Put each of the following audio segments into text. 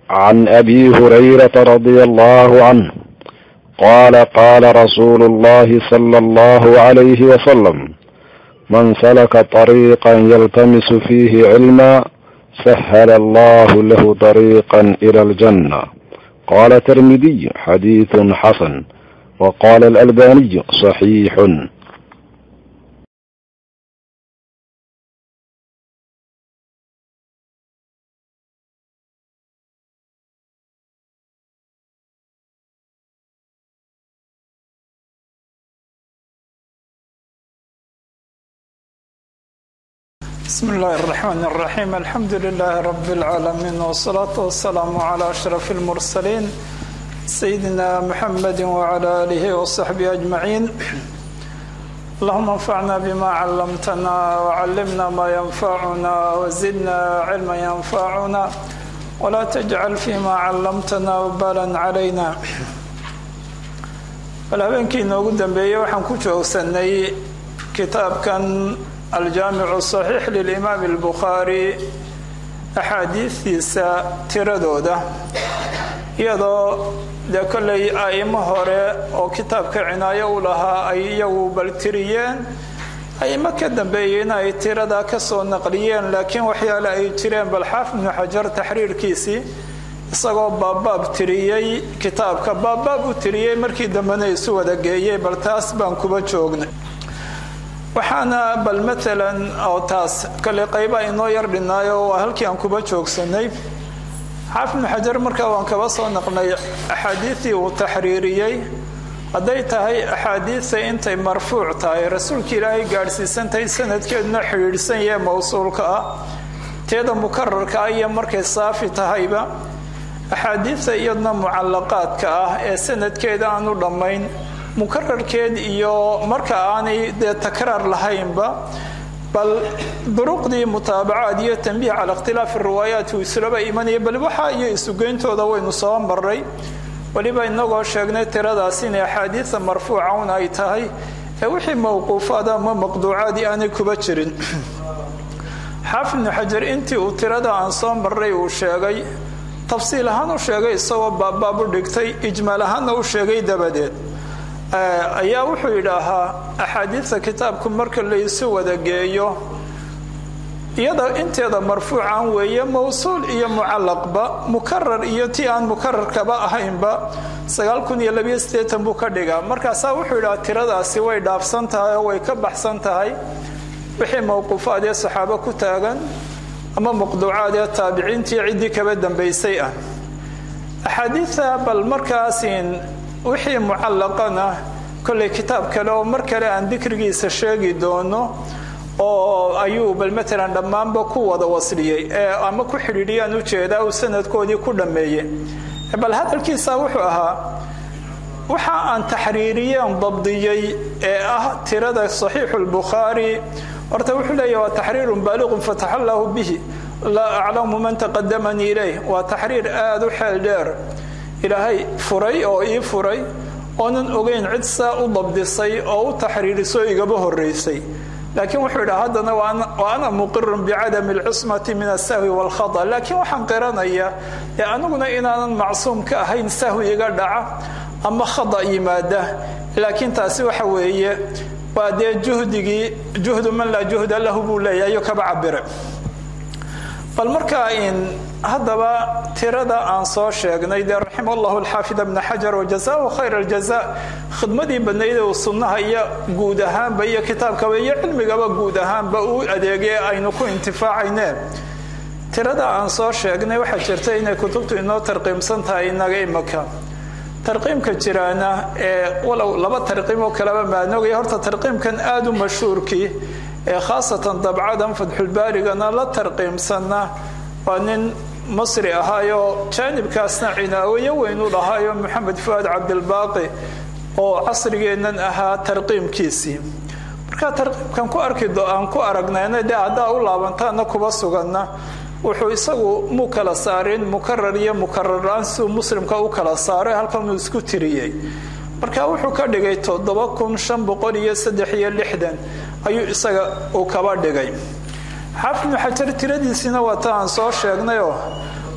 عن أبي هريرة رضي الله عنه قال قال رسول الله صلى الله عليه وسلم: من سلك طريقا يلتمس فيه علما سهل الله له طريقا إلى الجنة. قال الترمذي: حديث حسن. وقال الألباني: صحيح. بسم الله الرحمن الرحيم. الحمد لله رب العالمين، والصلاة والسلام على أشرف المرسلين سيدنا محمد وعلى آله وصحبه أجمعين. اللهم انفعنا بما علمتنا وعلمنا ما ينفعنا وزدنا علما ينفعنا ولا تجعل فيما علمتنا وبالا علينا. habeenkii inoogu dambeeyey waxaan ku joogsanay kitaabkan الجامع الصحيح للإمام البخاري أحاديثيسا tiradooda iyadoo de kolley aimo hore oo kitaabka cinaayo u lahaa ay iyagu baltiriyeen aimo ka dambeeyeen ay tirada ka soo naqliyeen, laakiin waxyaale ay jireen bal xaafid ibn xajar taxriirkiisii isagoo baabbaab tiriyey, kitaabka baabbaab u tiriyey, markii dambena isu wada geeyey. bal taas baan kuba joognay. waxaana bal maalan oo taas kale qayba inoo yar dhinaayo waa halkii aan kuba joogsanay. xaafid ibn xajar markaa waan kaba soo naqnay axaadiistii uu taxriiriyey, hadday tahay axaadiisa intay marfuuc tahay, rasuulka ilaahay gaadhsiisantahay, sanadkeeduna xidhiidhsan yahe mawsuulka ah, teeda mukararka ah, iyo markay saafi tahayba axaadiisa iyadna mucallaqaadka ah ee sanadkeeda aan u dhammayn, mukararkeed iyo marka aanay dee takraar lahaynba, bal duruqdii mutaabacaad iyo tanbiih cala ikhtilaafi riwaayaat uu islaba imanaya, bal waxa iyo isugeyntooda waynu soo maray. weliba inagoo sheegnay tiradaas inay axaadiisa marfuuca un ay tahay ee wixii mawquufaad ama maqduucaadii aanay kuba jirin. xaafid ibnu xajar intii uu tirada aan soo maray uu sheegay, tafsiil ahaan u sheegay, isagoo baabbaab u dhigtay, ijmaal ahaanna u sheegay dabadeed ayaa wuxuu yidhaahaa axaadiista kitaabku marka la isu wada geeyo iyada inteeda marfuucan weeye, mawsuul iyo mucallaqba, mukarar iyo tii aan mukararkaba ahaynba 9,082 buu ka dhigaa. markaasaa wuxuu yidhahaa tiradaasi way dhaafsan tahay oo way ka baxsan tahay wixii mawquufaad ee saxaabo ku taagan ama maqduucaad ee taabiciintii ciddii kaba dambaysay ah. axaadiista bal markaasin wixii mucallaqana kolley kitaab kale oo mar kale aan dikrigiisa sheegi doono oo ayuu bal maalan dhammaanba ku wada wasliyey ama ku xidhiidhiyaan ujeedaa uu sanadkoodii ku dhammeeyey. bal hadalkiisa wuxuu ahaa waxa aan taxriiriyeen dabdiyey ee ah tirada saxiixu lbukhaari, horta wuxuu leeyahy waa taxriirun baaliqun fataxa allahu bihi laa aclamu man taqadamanii ilayh. waa taxriir aada u xeel dheer, ilaahay furay oo ii furay oonan ogeyn cid saa u dabdisay oo u taxriiriso igaba horeysay. laakiin wuxuu yidhaha haddana wa ana muqirun bicadami alcismati min asahwi waalkhata, laakiin waxaan qiranaya ee aniguna inaanan macsuum ka ahayn sahwi iga dhaca ama khada yimaada, laakiin taasi waxa weeye waa dee juhdu man laa juhda lahu buu leeyahay kaba cabire. bal markaa haddaba tirada aan soo sheegnay dee raxima allahu alxaafid ibna xajar wajazaahu khayr aljaza, khidmadii badnayd uu sunnaha iyo guud ahaanba iyo kitaabkaba iyo cilmigaba guud ahaanba uu adeegay aynu ku intifaacayneen. tirada aan soo sheegnay waxaa jirta inay kutubtu inoo tarqiimsan tahay inaga imaka. tarqiimka jiraana walow laba tarqiim oo kaleba maanogaya, horta tarqiimkan aada u mashhuurkii ee khaasatan dabcadan fatxulbaarigana la tarqiimsanna waa nin masri ahaayoo jaanibkaasna cinaawayo weynu dhahaayo maxamed fuaad cabdilbaaqi oo casrigeennan ahaa tarqiimkiisii. markaa tarqiimkan aan ku aragnayna dee haddaa u laabantaana kuba suganna wuxuu isagu mu kala saarin mukarar iyo mukararaan siuu muslimka u kala saaray, halkan uu isku tiriyey. marka wuxuu ka dhigay 7,563 ayuu isaga uu kaba dhigay. xaafid ibnu xajar tiradiisina waa ta aan soo sheegnayoo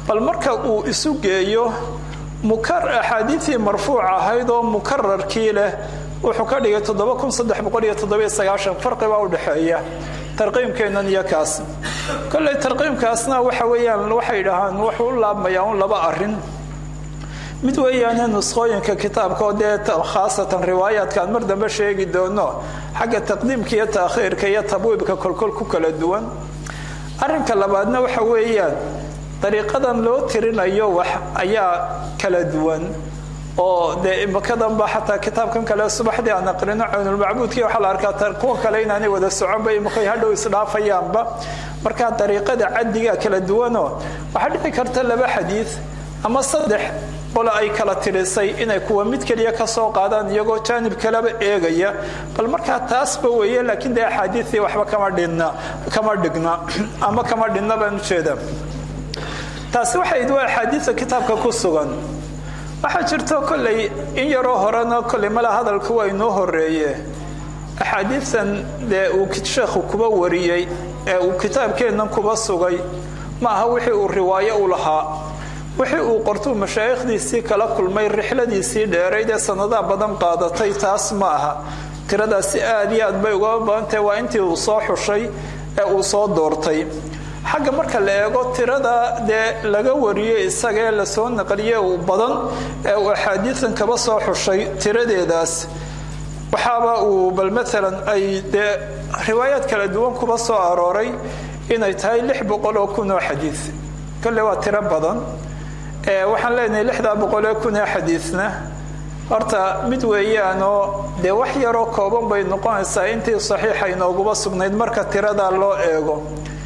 bal marka uu isu geeyo axaadiiثii marfuuc ahayd oo mukararkii leh wuxuu ka dhigay 7397 farqi baa u dhaxeeya tarqiimkeenan iyo kaas kale tarqiimkaasna waxa weeyaan waxay dhahaan wuxuu laabmaya un laba arin mid weeyaan nusqooyinka kitaabka oo khaasatan riwaayaadka mar dambe sheegi doono xagga taqdiimka iyo taakhiirka iyo tabwiibka kolkol ku kala duwan arinka labaadna waxa weeyaan dariiqadan loo tirinayo wax ayaa kala duwan oo imakadan ba xataa kitaabkan kale subaxdii aan aqrino Cawnul Macbuudkii waxa la arkaa kuwa kale inaanay wada soconba imakay hadhow isdhaafayaanba marka dariiqada cadiga kala duwano waxa dhici karta laba xadiis ama saddex qolo ay kala tirisay inay kuwa mid kaliya ka soo qaadaan iyagoo jaanib kaleba eegaya bal marka taasba weeye laakiin de xadiisii waxba kama dhigna ama kama dhinna baan jeeda taasi waxay idwaa xadiisa kitaabka ku sugan waxa jirto kulay in yaro horena kulay mala hadalku waa inoo horeeyay axaadiisan de uu sheekhu kuba wariyay ee uu kitaabkeenan kuba sugay ma aha wixii uu riwaayo u lahaa wixii uu qorto mashaayikhdiisii kala kulmay rixladiisii dheerayd ee sanadaha badan qaadatay taas ma aha tiradaasi aad iyo aad bay uga badantahay waa intii uu soo xushay ee uu soo doortay xagga marka la eego tirada de laga wariyay isaga la soo naqliyay oo badan ee uu xadiisan kaba soo xushay tiradeedaas waxaaba uu bal mesela ay de riwaayad kala duwan kuba soo arooray inay tahay 600 oo kun oo xadiis kale waa tiro badan waxaan leenahay 600 oo kun oo xadiisna horta mid weeyaan oo de wax yar oo kooban bay noqonaysaa intii saxiixa inooguba sugnayd marka tirada loo eego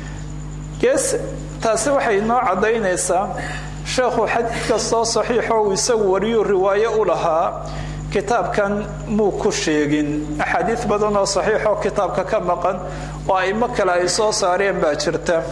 taasi waxay noo cadaynaysaa sheekhu xadiidka soo saxiixo uu isagu wariyo riwaayo u lahaa kitaabkan muu ku sheegin axaadiis badan oo saxiixo kitaabka ka maqan oo ay kale ay soo saareen baa jirta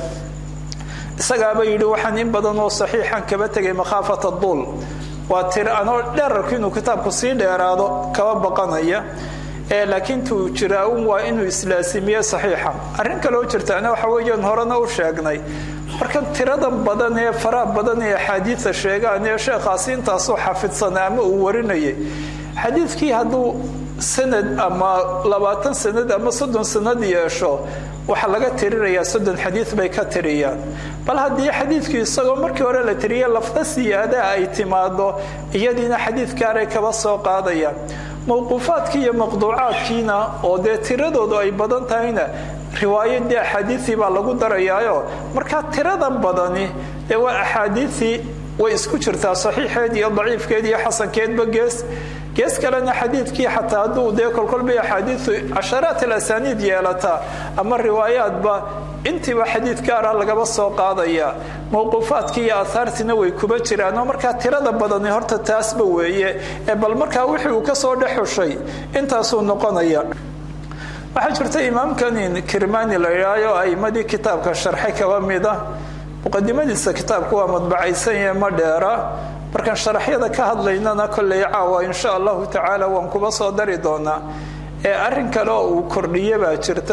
isagaaba yidhi waxaan in badan oo saxiixan kaba tegay makhaafata duul waa tiro anoo dherarku inuu kitaabku sii dheeraado kaba baqanaya laakiin tuu jiraa waa inuu islaasimiyo saxiixa arin kale oo jirtaana waxa weeyaan horena u sheegnay marka tirada badan ee faraha badan ee xadiisa sheegaan ee sheekhaasi intaas oo xafidsan ama uu warinayay xadiiskii hadduu sanad ama 20 sanad ama 30 sanad yeesho waxa laga tirinayaa 30 xadiis bay ka tiriyaan bal haddii xadiiskii isagoo markii hore la tiriyay lafda siyaada ay timaado iyadina xadiis gaar kaba soo qaadaya موقوفاتكي iyo maqduucaadkiina oo de tiradoodu ay badan tahayna riwaayadii xadiisi baa lagu darayaayo marka tiradan badani ee waa axaadiisi way isku jirtaa saxiixeed iyo daciifkeed iyo xasankeedba gees kalena xadiidkii xataa hadduu de kolkol bay axaadiisu casharaat al-asaaniid yeelata ama riwaayaadba intiba xadiid gaar ah lagaba soo qaadaya mawquufaadkii iyo aahaartina way kuba jiraan oo marka tirada badan horta taasba weeye bal marka wixii uu ka soo dhaxushay intaasuu noqonaya waxa jirta imaamkan Kirmani la yiraahdo aymadii kitaabka sharxay kaba mida muqaddimadiisa kitaabku waa madbacaysan yahay ma dheera markan sharaxyada ka hadlaynana kulay caawa insha Allah ta'ala waan kuba soo dari doonaa arrin kale oo uu kordhiyay baa jirta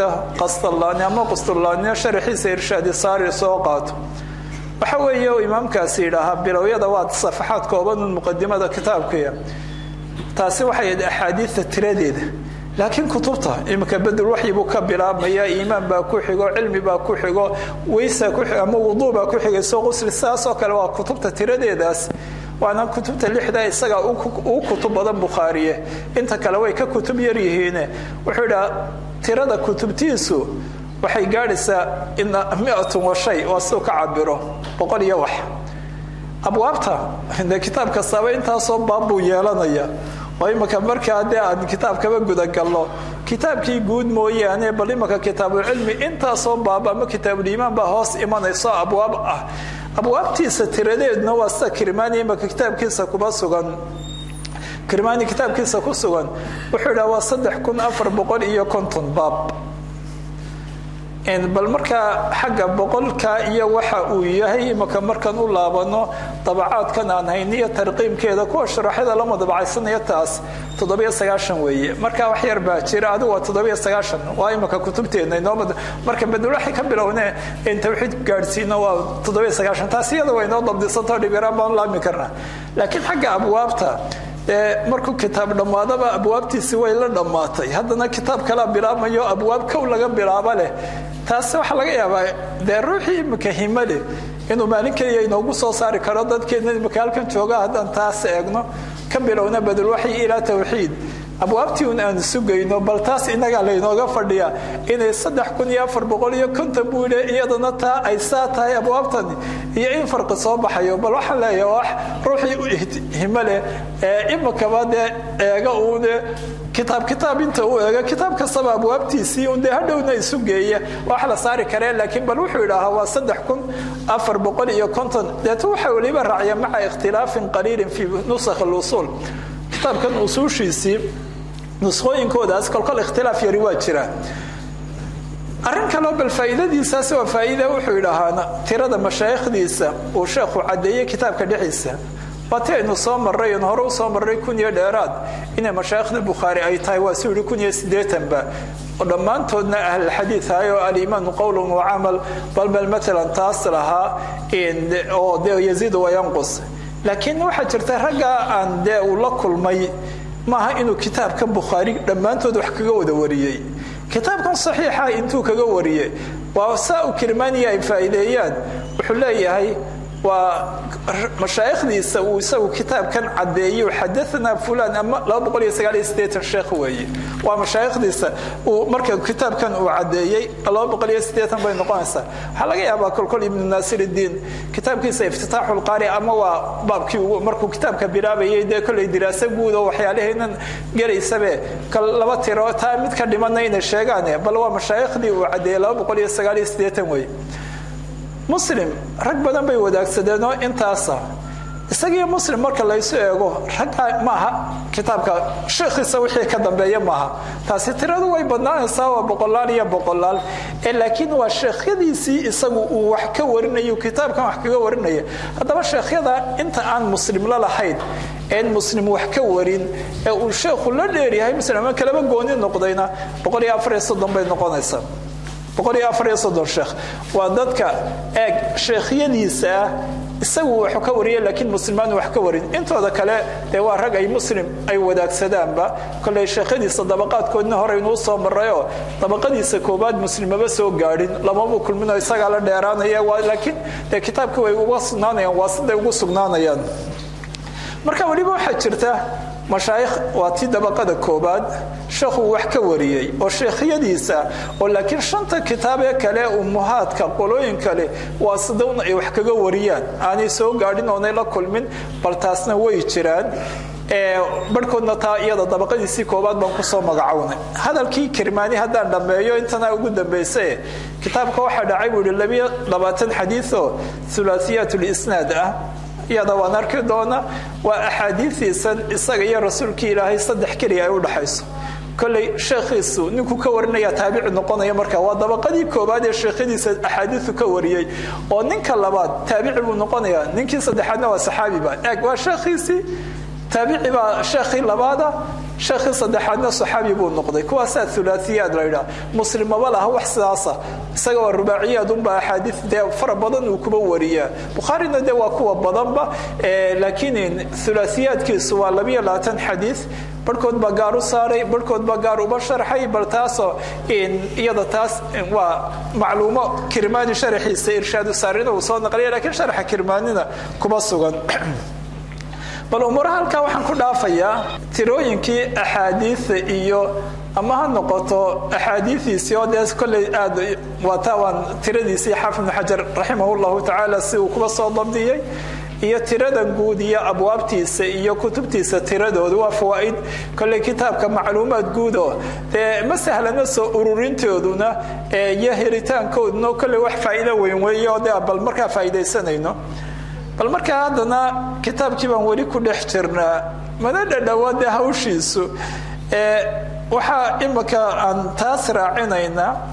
qastalaani sharxiisa irshaadi saari soo qaato waxa weeye imaamkaasi yiraahdaa bilowyada waa safaxaad kooban muqaddimada kitaabka taasi waxay axaadiista tiradeeda laakiin kutubta imka badal waxyi buu ka bilaabmaya iimaan baa ku xigo cilmi baa ku xigo weysa ku xigo ama wudu baa ku xigo soo qosl saasoo kale waa kutubta tiradeedaas waana kutubta lixda isaga uu kutub badan Bukhariye inta kale way ka kutub yar yihiin wuxuu ila tirada kutubtiisu waxay gaadhaysaa in 100 wa shay oo soo ka cabiro 100 iyo wax abwaabta inda kitaabka sabay inta soo baabu yeelanaya way marka hadii aad kitaabkaba guda gallo kitaabkii guud mooyaane bal imaka kitaabul ilmi inta soo baaba ama kitaabul iimaan ba hoos imanayso abwaab ah abwaabtiisa tiradeedna waa sa Kirmani imaka kitaabkiisa kuba sugan Kirmani kitaabkiisa ku sugan wuxuu dhahaa 3450 baab bal markaa xagga boqolka iyo waxa uu yahay imaka markan u laabano dabacaadkan aan hayniyo tarqiimkeeda kuwa sharaxyada lama dabacaysanaya taas 790 weeye marka wax yar baa jira adigu waa 790 waa imaka kutubteena inoo marka badulaxi ka bilowne in tawxiid gaarsiino waa 790 taas iyada way noo dabdisanto dhibiraan baan laami karnaa laakiin xagga abwaabta markuu kitaab dhamaadaba abwaabtiisi way la dhamaatay haddana kitaab kala bilaabmayo abwaab ka laga bilaabo leh taas waxa laga yaabaa ruuxii imaka himale inuu maalinkeeya inoogu soo saari karo dadkeena imaka halkan jooga haddaan taas eegno ka bilowna badal waxay ila tawxiid abwaabtii aan sugayno bal taas inaga leeynooga fadhiya inay 3450 buule iyadana taa ay saatahay abwaabtani iyo in farqi soo baxayo bal waxa leeyahay wax ruuxii himale imaka baade eega uu kitaab inta uu eega kitaab kasta abwaabtiisii uu hadhowna isu geeya wax la saari kare laakiin bal wuxuu ilaaha waa 3450 dadku waxa waliba raacaya maca ikhtilaafin qaliilin fi nusakh al-usul kitaabkan usuushiisii nuskhooyinkoodaas kolkol ikhtilaaf yari waa jira arrin kale bal faa'iidadiisaas waa faa'iido wuxuu ilaahaana tirada mashaayikhdiisa uu sheekhu cadeeyay kitaabka dhixiisa bataynu soo maray in hore soo maray kun iyo dheeraad in mashaayikhda Bukhari ay tahay waa soo 80 ba ودمانتودنا أهل الحديث هاي الإيمان قول وعمل بل مثلا تاصلها إن أو يزيد وينقص لكن واحد ترتهجا عن ده ولا كل ما إنه كتاب كم بخاري دمانتود وحكي ودوريه كتاب كان صحيحة إنتو كجوريه وساء كرمانية فائديات وحلاية هاي ومشايخ دي سووا كتاب كان عدي وحدثنا فلان أما لا بقول يسقى استيت الشيخ وياه ومشايخ دي ومركب كتاب كان وعدي الله بقول يستيت بين قانسة حلاقي أبا كل ابن ناصر الدين كتاب كيس افتتاح القارئ أما وباب كي مركب كتاب كبيرة بيده كل دراسة جودة وحياله هنا جري سبه كل لبتر تامد كلمنا إن الشيخانة بل ومشايخ دي وعدي الله بقول يسقى استيت وياه مسلم rag badan bay wadaagsadeenoo intaasa isagii muslim marka la isoo eego rag maaha kitaabka sheekhiisa wixii ka dambeeya maaha taasi tiradu way badnaanaysaa waa boqolaal iyo boqolaal laakiin waa sheekhadiisii isagu uu wax ka warinayo kitaabkan wax kaga warinaya hadaba sheekhyada inta aan muslim la lahayn muslim wax ka warin uu sheekhu la dheeriyahay muslim kalaba gooni noqdayna 140 bay noqonaysaa بقولي أفريص الشيخ وضدك شيخينيسا يسوي حكورية لكن مسلمان وحكورين أنتوا ذاك لا توا رجع مسلم أي وداك سدام با كل شيخيني صدقات كنا هرين وصل مريو طبقات يسكوبات مسلم بس هو قارين لما هو كل منه يساق على ديران هي لكن الكتاب كوي وصلنا يعني وصل وصلنا يعني مركب ولي واحد شرته مشايخ واتي دبقة كوباد شيخ وحكى وريي وشيخيديسا ولكن شنطة كتابة كلا أمهات كقولين كلا واصدون وحكى وريان أنا سو قاعدين ونيلا كل من برتاسنا ويشران بركون نتائج دبقة ديسي كوباد بنقصه مقعونه هذا الكي كرماني هذا لما يو إنتنا وجود بيسه كتاب كواحد عيب للبي لباتن حديثه ثلاثية الإسناد يدا ونركض دونا وأحاديث إسقى رسولك إلهي صدق كريه أول حيث كل شيخ يسوع نكو كورنا يتابع النقطة يمركها وضبقدي كوباد الشيخ يس أحاديث كوريه ونك اللباد تابع النقطة نك صدحنا وسحابي بعد أقوى شيخ يسي تابع با شيخ اللبادة شيخ صدحنا صحابي بو النقطة كواسات ثلاثيات رأينا مسلم ولا هو حساسة سجوا الرباعية دون بأحاديث ده فربضن وكبورية بخاري ده وكوا بضنبا لكن ثلاثيات كسوا لبيا لا تنحديث بركود بقارو صاري بركود بقارو بشر حي برتاسو إن يدا تاس ومعلومة كرماني شرحي سيرشاد صارينا وصلنا قليلا لكن شرح كرماننا كبسوغن بل أمورها الكا وحن كلها فيا تروينكي أحاديث إيو أما هالنقطة أحاديث سيادس كل وتوان تردي حافظ بن حجر رحمه الله تعالى سوق بصوت ضبطيه iyo tirada guud iyo abwaabtiisa iyo kutubtiisa tiradooda waa fawaid kale kitaabka macluumaad guud oo ma sahlana soo ururintooduna iyo helitaankoodna kale wax faa'iido weyn weeyo bal marka faa'iideysanayno bal marka hadana kitaabkii baan wali ku dhex jirnaa madada dhawaad hawshiisu waxa imaka aan taas raacinayna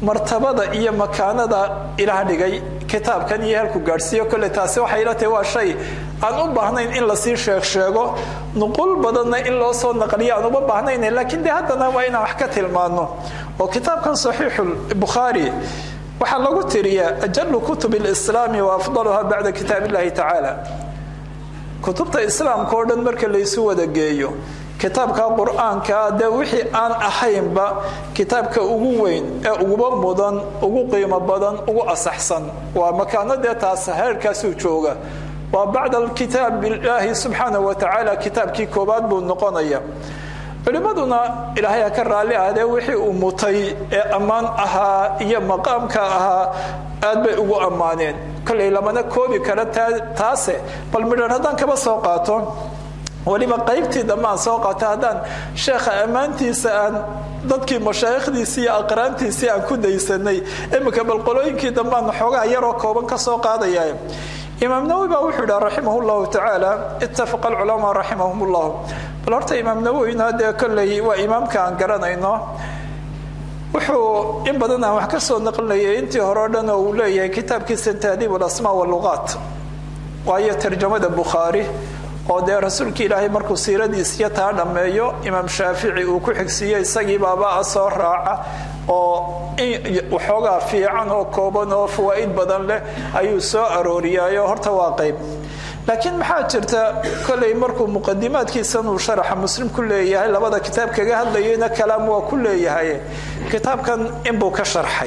martabada iyo makaanada ilaah dhigay kitaabkan iyo halku gaarsiiyo kale taasi waxay ila tahay waa shay aan u baahnayn in la sii sheego nuqul badanna in loo soo naqliyo aan u baahnayn laakiin haddana waa inaan wax ka tilmaano oo kitaabkan saxiixul bukhari waxa lagu tiriyaa ajallu kutub al-islaam wa afdaluha ba'da kitab Allah ta'ala kutubta islaamka oo dhan marka la isu wada geeyo kitaabka quraanka de wixii aan ahaynba kitaabka ugu weyn ee ugu mudan ugu qiimo badan ugu asaxsan waa makaanada taas heerkaas uu jooga waa bacda kitab Allah subhanahu wa ta'ala kitabkii koobaad buu noqonaya culimaduna ilaahay ka raali ahade wixii uu mutay ee amaan ahaa iyo maqaamka ahaa aad bay ugu amaaneen kale lamana koobi kara taase bal midhan hadan kaba soo qaato waliba qaybtii dhammaan soo qaata hadaan sheekha amaantiisa aan dadkii mashaayikhdiisa iyo aqraantiisa aan ku daysanay imika bal qolooyinkii dhammaan xoogaa yaroo kooban ka soo qaadaya imaam nawawi baa wuxuu yidhi rahimahullahu ta'ala ittafaqa al-ulama rahimahumullah bal horta imaam nawawi hada kallay waa imaamka aan garanayno wuxuu in badan wax ka soo naqlinayay intii hore dhan oo uu leeyahay kitaabkiisa tahdib al-asma wal lughat waayo tarjumada bukhari oo de rasuulka ilaahay markuu siiradiisa taa dhameeyo imaam shaafici uu ku xigsiyo isagii baaba soo raaca oo waxoogaa fiican oo kooban oo fawaa'id badan leh ayuu soo arooriyay horta waa qayb laakiin maxaa jirta kale markuu muqaddimaadkiisa uu sharaxa muslim ku leeyahay labada kitaab kaga hadlayayna kalaam waa ku leeyahay kitaabkan inbuu ka sharxay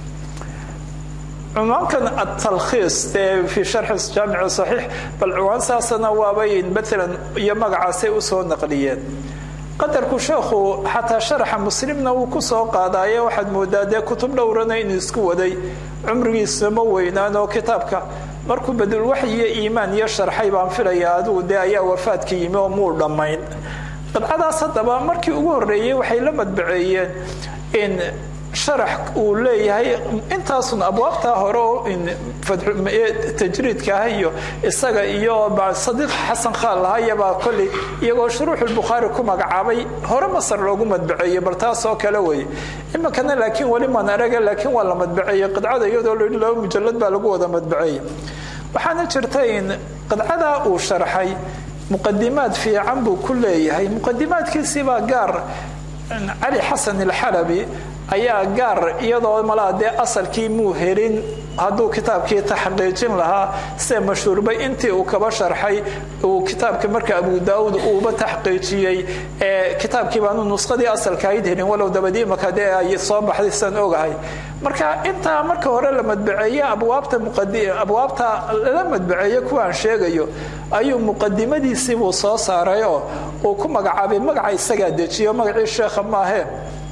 عنوان التلخيص في شرح الجامع الصحيح بالعنوان ساسنا وابين مثلا يمقع سيئوسو نقليات قدركو شيخو حتى شرح مسلمنا وكسو قادايا واحد موداده كتب دورنا إن اسكو ودي عمري سموينانو كتابك markuu badal wahyi iimaan iyo sharxay baan filayaa adu deeyaa wafaadkii imo muur dhamayn dadadaas hadaba markii ugu horeeyay waxay la madbaceeyeen in شرح وليه intaasuna abwaabta hore in tajriidka hayo isaga iyo baa sadiq xasan khaalahayba kulli iyagoo shuruux al-bukhari ku magacaabay hore masar loogu madbaceeyay bartaas oo kale way ima kana laakiin wali ma naraga laakiin waa la madbaceeyay qadcada iyadoo loo mujallad baa lagu wada madbaceeyay waxaana jirtay in qadcada uu sharxay muqaddimaad fiican buu ku leeyahay muqaddimaadkiisa baa gaar Ali Hasan al-Halabi ayaa gaar iyadoo malaade asalkii muu herin haduu kitaabkii taxqiijin lahaa si mashhuurbay intii uu kaba sharxay uu kitaabka marka Abu Daawud uu ba taxqiijiyay kitaabkii baan nusqadii asalka ay herin walow dabadii makade ay soo baxaysan ogahay marka inta marka hore la madbaceeyay abwaabta la madbaceeyay kuwaan sheegayo ayuu muqaddimadiisii uu soo saaray oo ku magacaabay magaca isaga dejiyo magacii sheekha maahe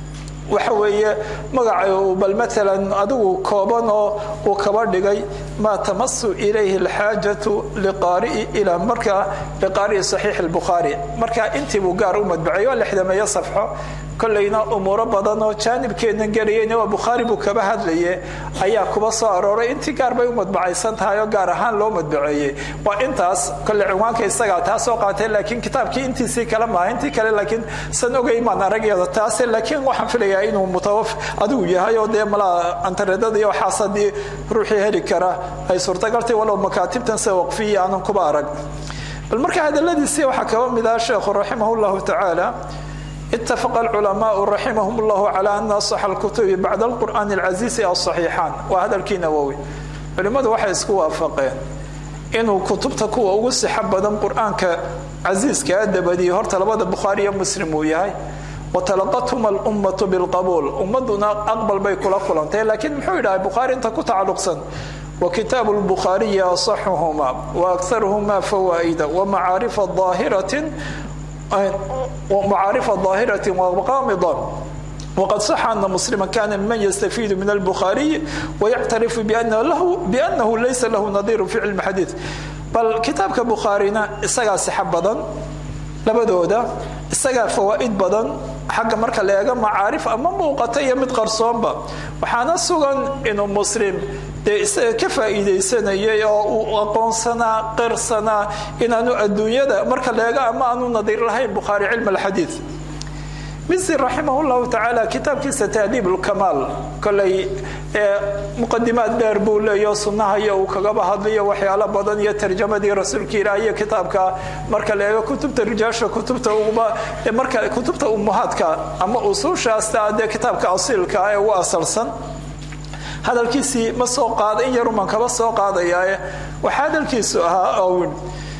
وحوي مقعه بل مثلا أدو كوبان أو كبردقي ما تمس إليه الحاجة لقارئ إلى مركة لقارئ صحيح البخاري مركة أنت بقارئ مدبعي ولا حدا ما يصفحه كلنا أمور بدنا وجانب كنا جرينا وبخاري بكبهد ليه أياكم صار أنت قارئ مدبعي سنتها يا قارهان لو مدبعي وأنتاس كل عنوان كيستقع تاسوقات لكن كتابك أنت سي كلامها أنت كلا لكن سنوجي ما نرجع تاس لكن وحفلي إنه متوف أدوية هاي ودي ملا أنت رددي وحاسدي روحي هذه كرا هاي صورة قرتي ولو مكاتب تنسوق فيه عن كبارك بالمركز هذا الذي سوى حكى من الشيخ رحمه الله تعالى اتفق العلماء رحمهم الله على أن صح الكتب بعد القرآن العزيز الصحيحان وهذا الكينووي لماذا واحد يسكوا فقين إنه كتبتك وأوسي حبدا القرآن كعزيز كأدب دي هرت لبدا البخاري ومسلم وياي وتلقتهم الأمة بالقبول أمتنا أقبل بيكل قلنتين لكن محيدا البخاري انت كتعلقصا وكتاب البخاري أصحهما وأكثرهما فوائد ومعارف ظاهرة وغامضة وقد صح أن مسلما كان من يستفيد من البخاري ويعترف بأنه ليس له نظير في علم الحديث بل كتاب كبخارينا إساقا سحب بدن لبدودا إساقا فوائد بدن حق مركا ليغا معارف أما موقتي مد قرصونبا وحانا سوغان إنه مسلم كفائدة سنة وقونسنا قرصنا إنه الدنيا دا مركا ليغا أما أنه نظير لهاي بخاري علم الحديث misi raximah llahu tacaala kitaabkiisa tahdiib ulkamaal kolay muqadimaad dheer buu leeyo sunnaha iyo uu kagaba hadlayo waxyaalo badan iyo tarjamadii rasuulka ilaah iyo kitaabka marka la eego kutubta rijaasha kutubta marka kutubta ummahaadka ama usuushaasta dee kitaabka asiilka ee ugu asalsan hadalkiisii ma soo qaada in yaruman kaba soo qaadaya waxa hadalkiisu ahaa awin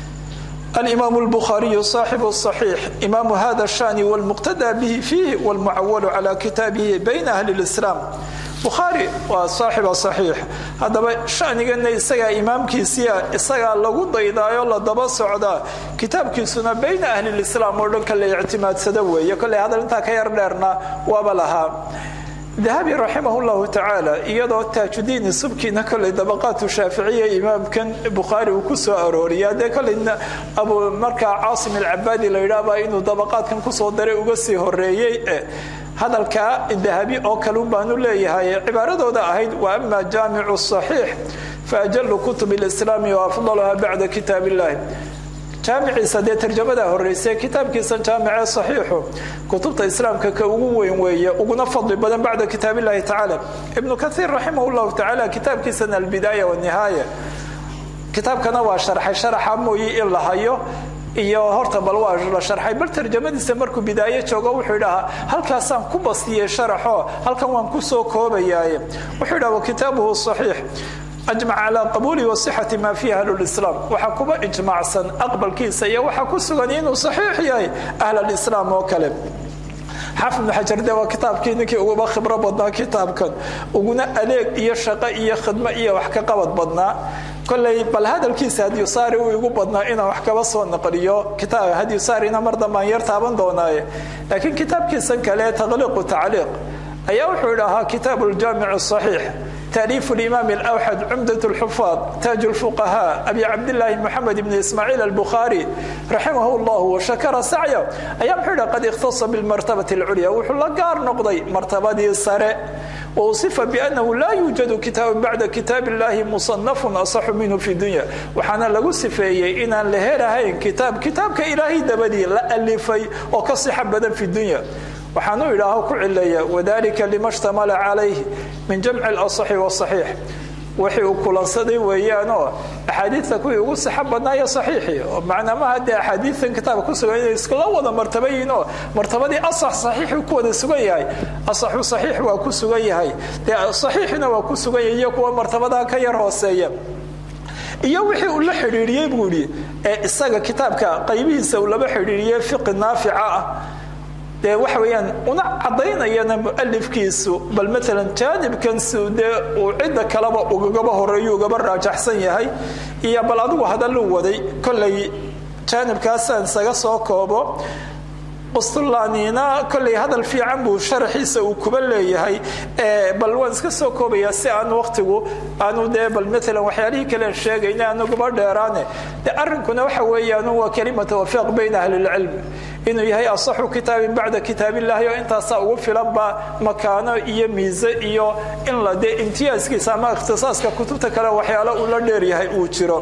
الإمام البخاري صاحب الصحيح إمام هذا الشأن والمقتدى به فيه والمعول على كتابه بين أهل الإسلام بخاري وصاحب الصحيح هذا شأن قلنا إساقا إمام كيسيا إساقا لغو ضيضايا الله دبا سعدا كتاب كيسونا بين أهل الإسلام ورنك اللي اعتماد سدوي يقول هذا لنتا كير ليرنا وبلها ذهبي رحمه الله تعالى يضع التاجدين السبكي نكل طبقات الشافعية إمام كان بخاري وكسو أروريا ذكر إن أبو مركع عاصم العبادي ليرابا إنه طبقات كان كسو دري وقسي هرية هذا الكا الذهبي أو كلام بانو ليه هاي عبارة ذا أهيد وأما جامع الصحيح فأجل كتب الإسلام وأفضلها بعد كتاب الله جامع سدي ترجمته الرئيسية كتاب كيسان جامع صحيح كتب الإسلام كوين ويا وقنفض بدن بعد كتاب الله تعالى ابن كثير رحمه الله تعالى كتاب كيسان البداية والنهاية كتاب كان شرح موي إلا هايو iyo horta bal waa la sharxay bal tarjamadiisa markuu bidaayo joogo wuxuu yiraahdaa halkaasaan ku bastiyay sharaxo halkan waan ku soo koobayaa wuxuu yiraahdaa kitaabuhu sahih أجمع على قبول وصحة ما فيها أهل الإسلام وحكم إجماع سن أقبل كيسا وحكم سغنين صحيح يا أهل الإسلام وكلم حافظ بن حجر ده كتاب كينك وبا خبره بدنا كتاب كان وقلنا أليك إيا شقة إيا خدمة إيا وحكا قبض بدنا كل بل هذا الكيس هذا يصاري ويقول بدنا إنا وحكا بصوا النقريو كتاب هذا يصاري إنا مرضى ما يرتابن دوناي لكن كتاب كيسا كلا تغلق وتعليق أيوحوا لها كتاب الجامع الصحيح تأليف الإمام الأوحد عمدة الحفاظ تاج الفقهاء أبي عبد الله محمد بن إسماعيل البخاري رحمه الله وشكر سعيه أيام حين قد اختص بالمرتبة العليا وحلقار نقضي مرتبة السراء ووصف بأنه لا يوجد كتاب بعد كتاب الله مصنف أصح منه في الدنيا وحنا لقصف إن لهذا كتاب كإلهي دبدي لا ألفي وكصح بدن في الدنيا وحنو إلهه كعليا وذلك لما اشتمل عليه من جمع الأصح والصحيح وحي كل صدي ويانو أحاديث كوي يقول صحابنا يا صحيح معنى ما هذا أحاديث كتاب كسر يسكلا ولا مرتبينه مرتبة أصح صحيح وكود سجياي أصح صحيح وكسجياي صحيحنا وكسجياي يكون مرتبة كير وسيم iyo wixii uu la xiriiriyay buuri isaga kitaabka qaybihiisa uu laba xiriiriyay fiqh naafica ah de waxa weeyaan una cadeynayana muallifkiisu bal mesela jaanibkan suude oo cid kale uga gaba horeeyo uga raajaxsan yahay iyo bal adigu hadal uu waday kulay jaanibkaas aan saga soo koobo qustulaanina kulay hadal fiican buu sharxiisa uu kuba leeyahay bal waan iska soo koobaya si aan waqtigu aanu de bal mesela waxyaalihi kale sheegayna aanu gaba dheeraane de arrinkuna waxa weeyaan waa kalimatu wafiq bayna ahli ilm إنه يهي أصح كتاب بعد كتاب الله وإنت أصعب في لبا مكانه إيه ميزة إيه إن لدي امتياز كي سامع اختصاص كتبتك لو وحيالا أولا دير يهي أوتشرا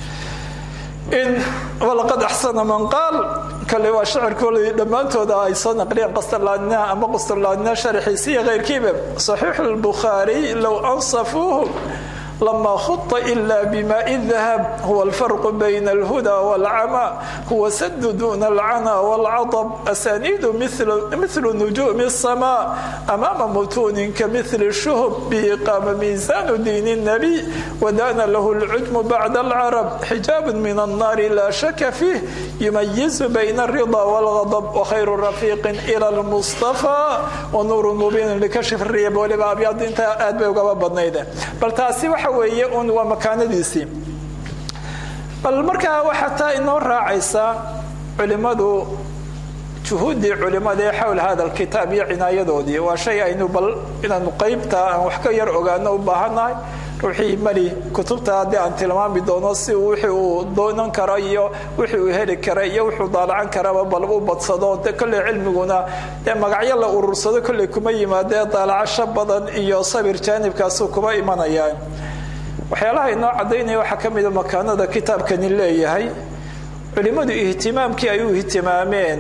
إن ولقد أحسن من قال كاللي وشعر كل لما أنتو دا أيصان قريا قصر لنا أما قصر لنا شرحيسية غير كيبب صحيح البخاري لو أنصفوه لما خط إلا بماء الذهب هو الفرق بين الهدى والعمى هو سد دون العنا والعطب أسانيد مثل نجوم السماء أمام متون كمثل الشهب به قام ميزان دين النبي ودان له العجم بعد العرب حجاب من النار لا شك فيه يميز بين الرضا والغضب وخير رفيق إلى المصطفى ونور مبين لكشف الريب ولبابيض انت أدبه وقبب النيدة بل تاسي ويؤن ومكانديسي بل مركا وحتى إنه راعيسا علماء جهود علماء حول هذا الكتاب عناية دودي وشيء إنه بل إن نقيبتا وحكا يرعوغا أنه باهناي روحي مالي كتبتا دي عن تلمان بدونسي وحي دونان كرايو وحي وهيري كرايو وحي ضالعان كرابا بلبو بطصدون دي كل علمنا دي مقعي الله أرسد كل كمي ما دي ضالع شبضا إيو صبر جانب كاسو كما إيمان أيان waxyaalaha inoo cadeynaya waxa kamida makaanada kitaabkan leeyahay culimadu ihtimaamkii ay u ihtimaameen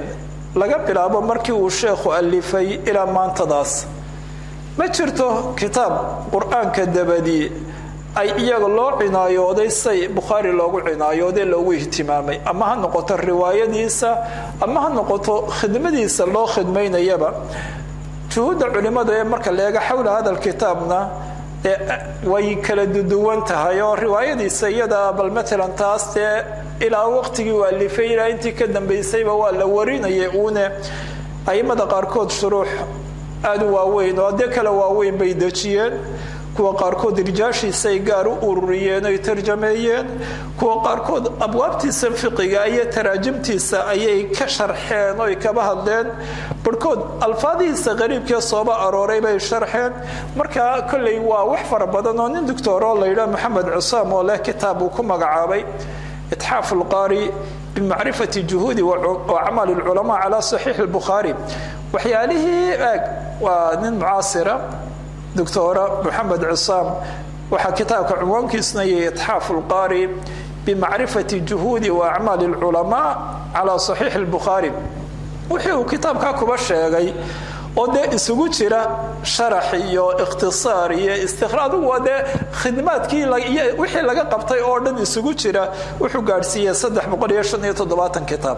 laga bilaabo markii uu sheekhu alifay ilaa maantadaas ma jirto kitaab qur-aanka dabadii ay iyaga loo cinaayooday say bukhaari loogu cinaayooday loogu ihtimaamay ama ha noqoto riwaayadiisa ama ha noqoto khidmadiisa loo khidmaynayaba juhuudda culimada ee marka leega xawla hada alkitaabna way kala duwan tahay oo riwaayadiisa iyada bal maalan taas dee ilaa waqtigii uu alifay ilaa intii ka dambaysayba waa la warinayay uune aimada qaarkood shuruux aada u waaweyn oo dee kala waaweyn bay dejiyeen kuwa qaarkood rijaashiisay gaar u ururiyeen oy tarjameeyeen kuwa qaarkood abwaabtiisa fiqiga iyo taraajimtiisa ayay ka sharxeen oy kaba hadleen barhkood alfaadihiisa qariibkee sooba arooray bay sharxeen marka kolley waa wax fara badan oo nin doctoroo la yidhaha maxamed cusaam oo leh kitaab uu ku magacaabay itxaaf alqaari bimacrifati juhuudi wacamaali alculamaa calaa saxiixi albukhaari waxyaalihii waa nin mucaasira دكتورة محمد عصام وحا كتابك عنوانكيسنا إتحاف القاري بمعرفة جهود وأعمال العلماء على صحيح البخاري وحيو كتابك كبشة وده isugu jira sharax iyo ikhtisaar iyo istikhraad wada khidmaad kii wixii laga qabtay oo dhan isugu jira wuxuu gaarsiiyay 357 kitaab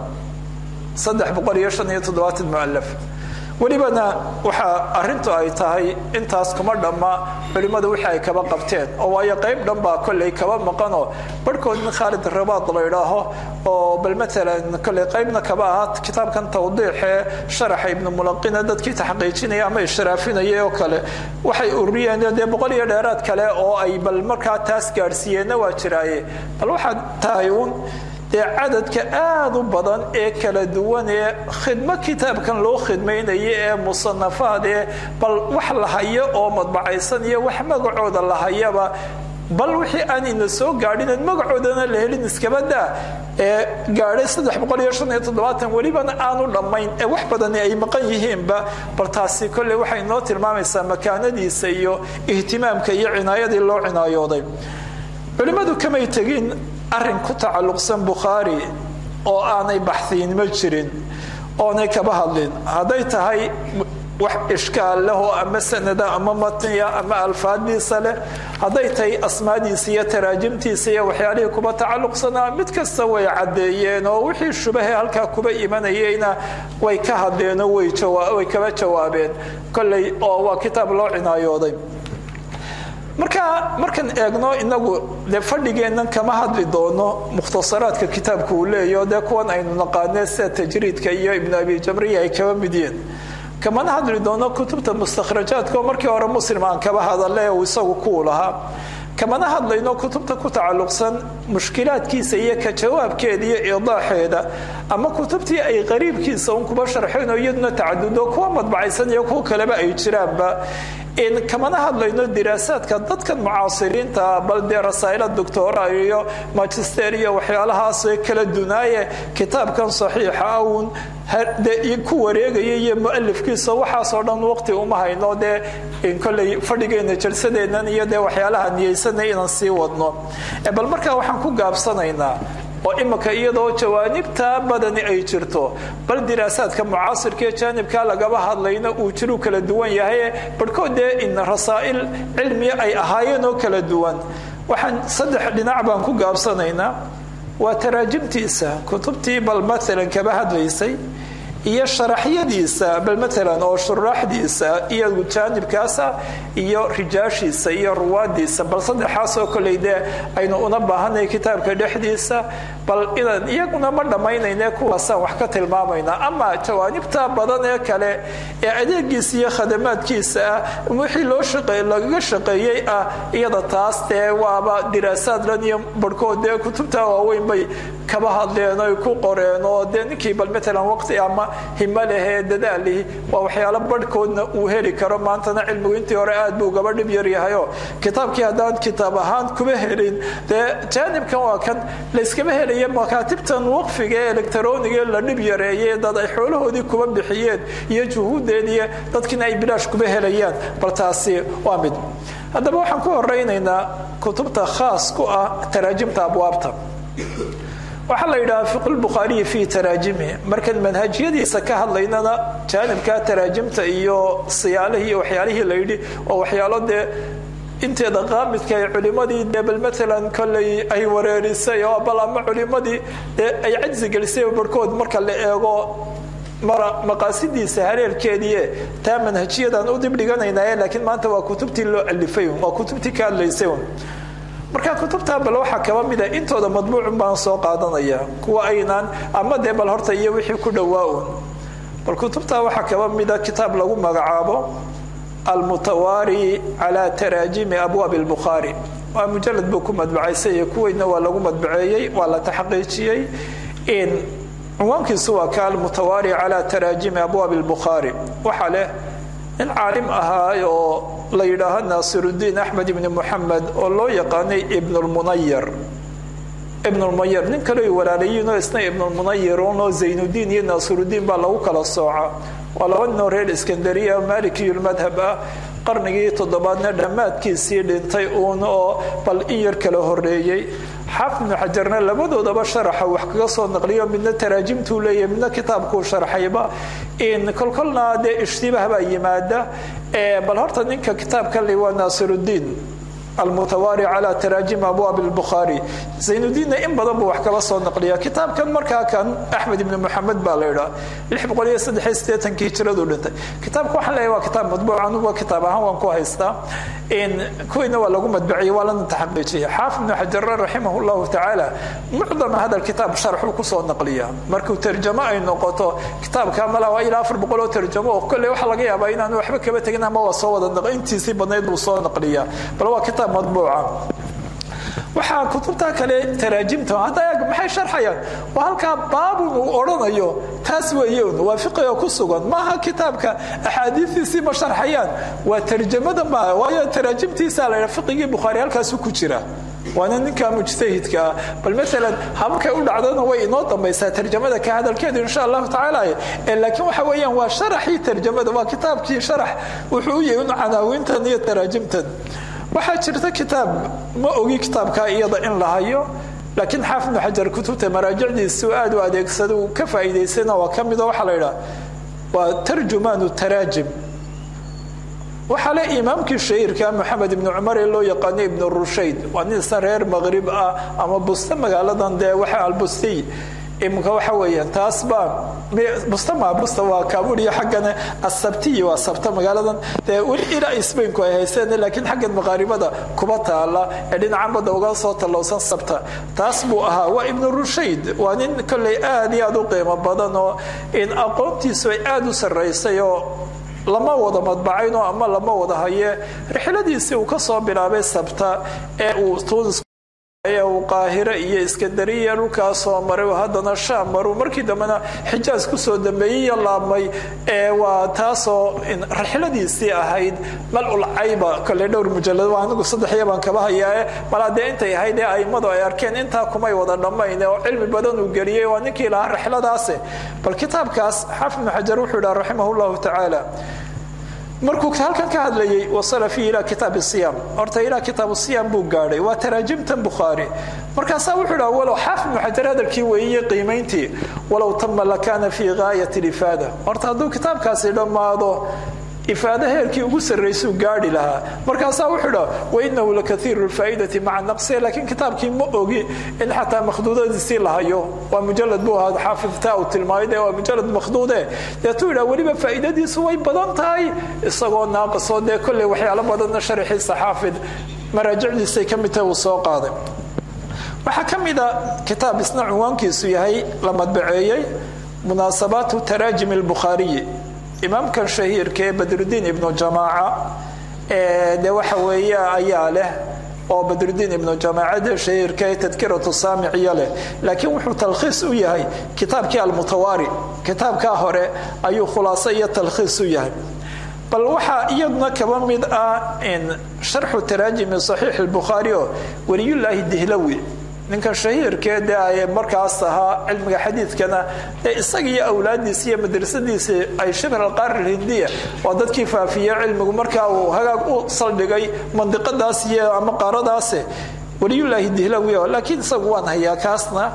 357 muallaf walibana waxa arintu ay tahay intaas kuma dhama culimadu waxa ay kaba qabteen oo waayo qayb dhanba kulay kaba maqano barkood min Khalid Rabaad la yiraaho oo bal maalan kulay qaybna kaba ahat kitaabkan tawdiix sharax ibn mulaqina dadkii taxqiijinaya ama ishraafinaya oo kale waxay uriyeen dee boqol iyo dheeraad kale oo ay bal markaa taas gaarsiiyeen waa jiraaye bal waxa tahay عدد كأذ بدن كلا دوان خدمة كتاب كان له خدمين مصنفات بل وحل هيا أو مطبعي سنية وحما قعود الله هيا بل وحي أني نسوق قاعدين المقعودنا اللي هلي نسكبدا قاعدين صدح بقول يشون يتضبط وليبنا أنو لمين وحبدني أي مقيهم برتاسي كل وحي نوتر ما مسا مكان دي سيو اهتمام كي عناية دي الله عناية ضي علماء كما يتقين أرن كتعلقسن بخاري أو أنا بحثين مجرين أو أنا كبهلين هذا هاي وح إشكال له أما سندا أما متنيا أما الفادي سله هذا هاي أسماء ديسية تراجم تيسية وحيالي كبا تعلقسنا متكسوي عديين وحي الشبه هالكا كبا إيمانيين ويكهدين ويكبا جوابين كل أو كتاب الله عناية ضيب markan eegno inagu de fadhigeenan kama hadli doono mukhtasaraadka kitaabku uu leeyahay de kuwan aynu naqaanay sida tajriidka iyo ibn abi jamriya ay kaba midiyeen kama hadli doono kutubta mustakhrajaadka markii hore muslim aan kaba hadalay oo isagu ku lahaa kama hadlayno kutubta ku tacalluqsan mushkilaadkiisa iyo ka jawaabkeeda iyo idaaxeeda ama kutubtii ay qariibkiisa uu kuba sharxayno iyaduna tacadudo kuwa madbacaysan iyo kuwa kaleba ay jiraanba إن كمان هذا لأنه دراسات كذات كان معاصرين بل دراسات الدكتوراه iyo ماجستيريا وحيالها كل الدنيا كتاب كان صحيح أو ku wareegayay muallifkiisa waxa soo dhan waqti uma hayno de in kulay fadhigeena jalsadeenan iyo de waxyaalaha niyeysanay inaan sii wadno bal marka waxaan ku gaabsanaynaa oo imaka iyadoo jawaanibta badani ay jirto bal diraasaadka mucaasirka jaanibka lagaba hadlayna uu jiro kala duwan yahay barkood in rasaa'il cilmi ay ahaayeen oo kala duwan waxaan saddex dhinac baan ku gaabsanaynaa waa taraajimtiisa kutubtii bal maalan kaba hadlaysay iyo sharaxyadiisa bal maalan oo sharaxdiisa iyo jaanibkaasa iyo rijaashiisa iyo ruwaadiisa bal saddexaas oo kaleeyde aynu una baahanay kitaabka dhexdiisa bal idan iyaguna ma dhamaynayna kuwaasaan wax ka tilmaamayna ama jawaanibta badan ee kale ee adeegiisa iyo khadamaadkiisa wixii loo shaqeeyay laga shaqeeyay iyada taas waaba diraasaad lan iyo barkood kutubta waaweyn bay kaba hadleen oo ku qoreen oo ninkii bal maalan waqti ama himalaha dadaali waa waxyaalo barkoodna uu heli karo maantana cilmigu intii hore aad buu gaba dhib yar yahay kitaabkii hadaan kitaab ahaan kuma helin jaanibkan waa kan la iska helay makaatibtan waqfiga elektarooniga la dhib yareeyay dad ay xoolahoodii kuba bixiyeen iyo juhuudeedii dadkina ay bilaash kuba helayaan bal taasi waa mid hadaba waxaan ku horeynaynaa kutubta khaas ku ah taraajimta abwaabta waxaa la yidhahaa fiqhu lbukhaariyi fii taraajimihi markaan manhajiyadiisa ka hadlaynana jaanibka taraajimta iyo siyaalihii iyo waxyaalihii la yidhi oo waxyaalo dee inteeda qaamidka ay culimadii dee bal maalan kolley ay wareerisay oo bal ama culimadii dee ay cajsi gelisay barhkood marka la eego maqaasidiisa hareerkeedii taa manhajiyadan u dib dhiganaynaaye laakiin maanta waa kutubtii loo alifay waa kutubtii ka hadlaysay marka kutubta bal waxa kaba mida intooda madbuuc baan soo qaadanaya kuwa aynaan ama dee bal horta iyo wixii ku dhawaa bal kutubta waxa kaba mida kitaab lagu magacaabo المتواري على تراجم أبواب البخاري ومجلد بكم مدبعيسي كوينا ولا مدبعيي ولا تحقيقي إن عنوانك سوى كالمتواري على تراجم أبواب البخاري وحاله العالم أهاي ليلها ناصر الدين أحمد بن محمد والله يقاني ابن المنير ابن المنير نكلو ولاليين اسمه ابن المنير ونو زين الدين ناصر الدين بالله كلا الصاعة ولو أنه ريال اسكندرية مالكي المذهب قرنقي تضبادنا دمات كيسي لنطيئون بل إير كله الرئيي حافظ حجرنا لابد ودبا شرح وحكاصة نقلية من تراجم تولية من كتابكو شرحيبا إن كلنا دي اشتباه بأي مادة بل هرطا ننك كتاب كان لي ناصر الدين المتواري على تراجم أبواب البخاري زين الدين إن بدن بوحكا بصو نقلية كتاب كان مركا كان أحمد بن محمد باليرا اللي بقول يسد حيستيتن كي تردو لنت كتاب كو حلا هو كتاب مطبوع عنه هو كتاب هو كو هيستا إن كوينا ولا مطبعي ولا نتحققيه حافظ بن حجر رحمه الله تعالى معظم هذا الكتاب شرحه كسو نقلية مركو ترجمة أي نقطة كتاب كامل وإلى آخر بقولوا ترجمة وكل واحد لقيها بين أنه وحبك بتجينا ما وصوّد النقل أنت سيب نيد وصوّ نقلية بل هو كتاب مطبوعة waxaa kutubta kale taraajimta hada maxay sharxayaan waa halka baab uu oranayo taas weeyeen waa fiqiga ku sugan maaha kitaabka ahadiithisi ma sharxayaan waa tarjumada ma waa taraajimtiisa la fiqiga bukhari halkaas ku jira waana ninka mujtahidka bal mesela habka u dhacdana way inoo dambaysaa tarjumada ka hadalkeedu insha Allah taala laakiin waxa weeyaan waa sharxi tarjumada waa kitaabkii sharx wuxuu yahay canaawintan iyo taraajimtan waxaa jirta kitaab ma ogi kitaabka iyada in la hayo laakiin xaafid xajar kutubta maraajicdiisu aad u adeegsado ka faa'iideysana waa kamid waxa la yiraahdo waa tarjumaanu taraajim waxa la imaamkii shahiirka Muhammad ibn Umar loo yaqaan ibn Rushayd waa nin sareer maghrib ama busta magaaladan de waxa al-Busti imka waxa weeyaan taasba busta waa kaaburiya xaqana asabti waa sabta magaaladan ee ila isbaynku ay haysteen laakiin xaqan maqaaribada kuba taala ee dhinaca bada uga soo talowsan sabta taas buu ahaa waa ibn Rushayd waa nin kale aad iyo aad u qiimo badan oo in aqoontiisu ay aad u sareysay oo lama wada madbacayno ama lama wada haye rixladiisii uu ka soo bilaabay sabta ee uu Tunis وقاهرة إيه إسكندرية لوكاس ومرو هذا الشام مرو مركي دمنا حجاز كسو دمي يلا مي وتاسو إن رحلة دي سي أهيد ملء العيبة كل دور مجلد وعنده قصة حيبان كبها يا ملا ده أنت هيد أي مضى أركان أنت كماي وضع لما إنه علم بدن وجريه ونكي له رحلة داسة بالكتاب كاس حافظ حجر وحده رحمه الله تعالى markuu halkan ka hadlayay wasala fi ila kitab as-siyam orta ila kitab as-siyam buu gaaray waa taraajimtan bukhari markaas wuxuu dhaw walaw xafid muhajar hadalkii weeyay qiimeyntii walaw tamma lakana fi ghaayati al-ifada orta haduu kitabkaasi dhamaado ifada heerkii ugu sareeyay gaari laha markaas wuxuu dhaw waynahu lakathiru al-faa'idati ma'a naqsi laakin kitabkii ma ogi in hatta makhdudadiisi lahayo waa mujallad buu hada xaafidta oo tilmaayay waa mujallad makhduude yatuura waliba faa'idadiisu way badan tahay isagoo naaqso de kulli waxyaalo badan sharxi saxaafid maraajicdiisa kamid ah soo qaaday waxa kamida kitaab isna cinwaankiisu yahay la madbaceeyay munaasabaatu taraajim al-bukhari إمام كان شهير كي بدر الدين ابن جماعة ده وحوية أياله أو بدر الدين ابن جماعة ده شهير كي تذكرة السامع ياله لكن وحو تلخيص وياهي كتاب كي المتواري كتاب كاهوري أيو خلاصية تلخيص وياهي بل وحا يدنا كبامد إن شرح تراجم صحيح البخاري ولي الله الدهلوي ninka shahiirkeeda ay markaas aha cilmiga xadiidkana isagii awlaadiisa iyo madrasadiisa ay shibr al-qaar al-hindiya oo dadkii faafiya cilmigu markaa uu hagaag u saldhigay mandiqadaas iyo ama qaaradaas waliyullaahi dihlawi laakiin isagu waan hayaa kaasna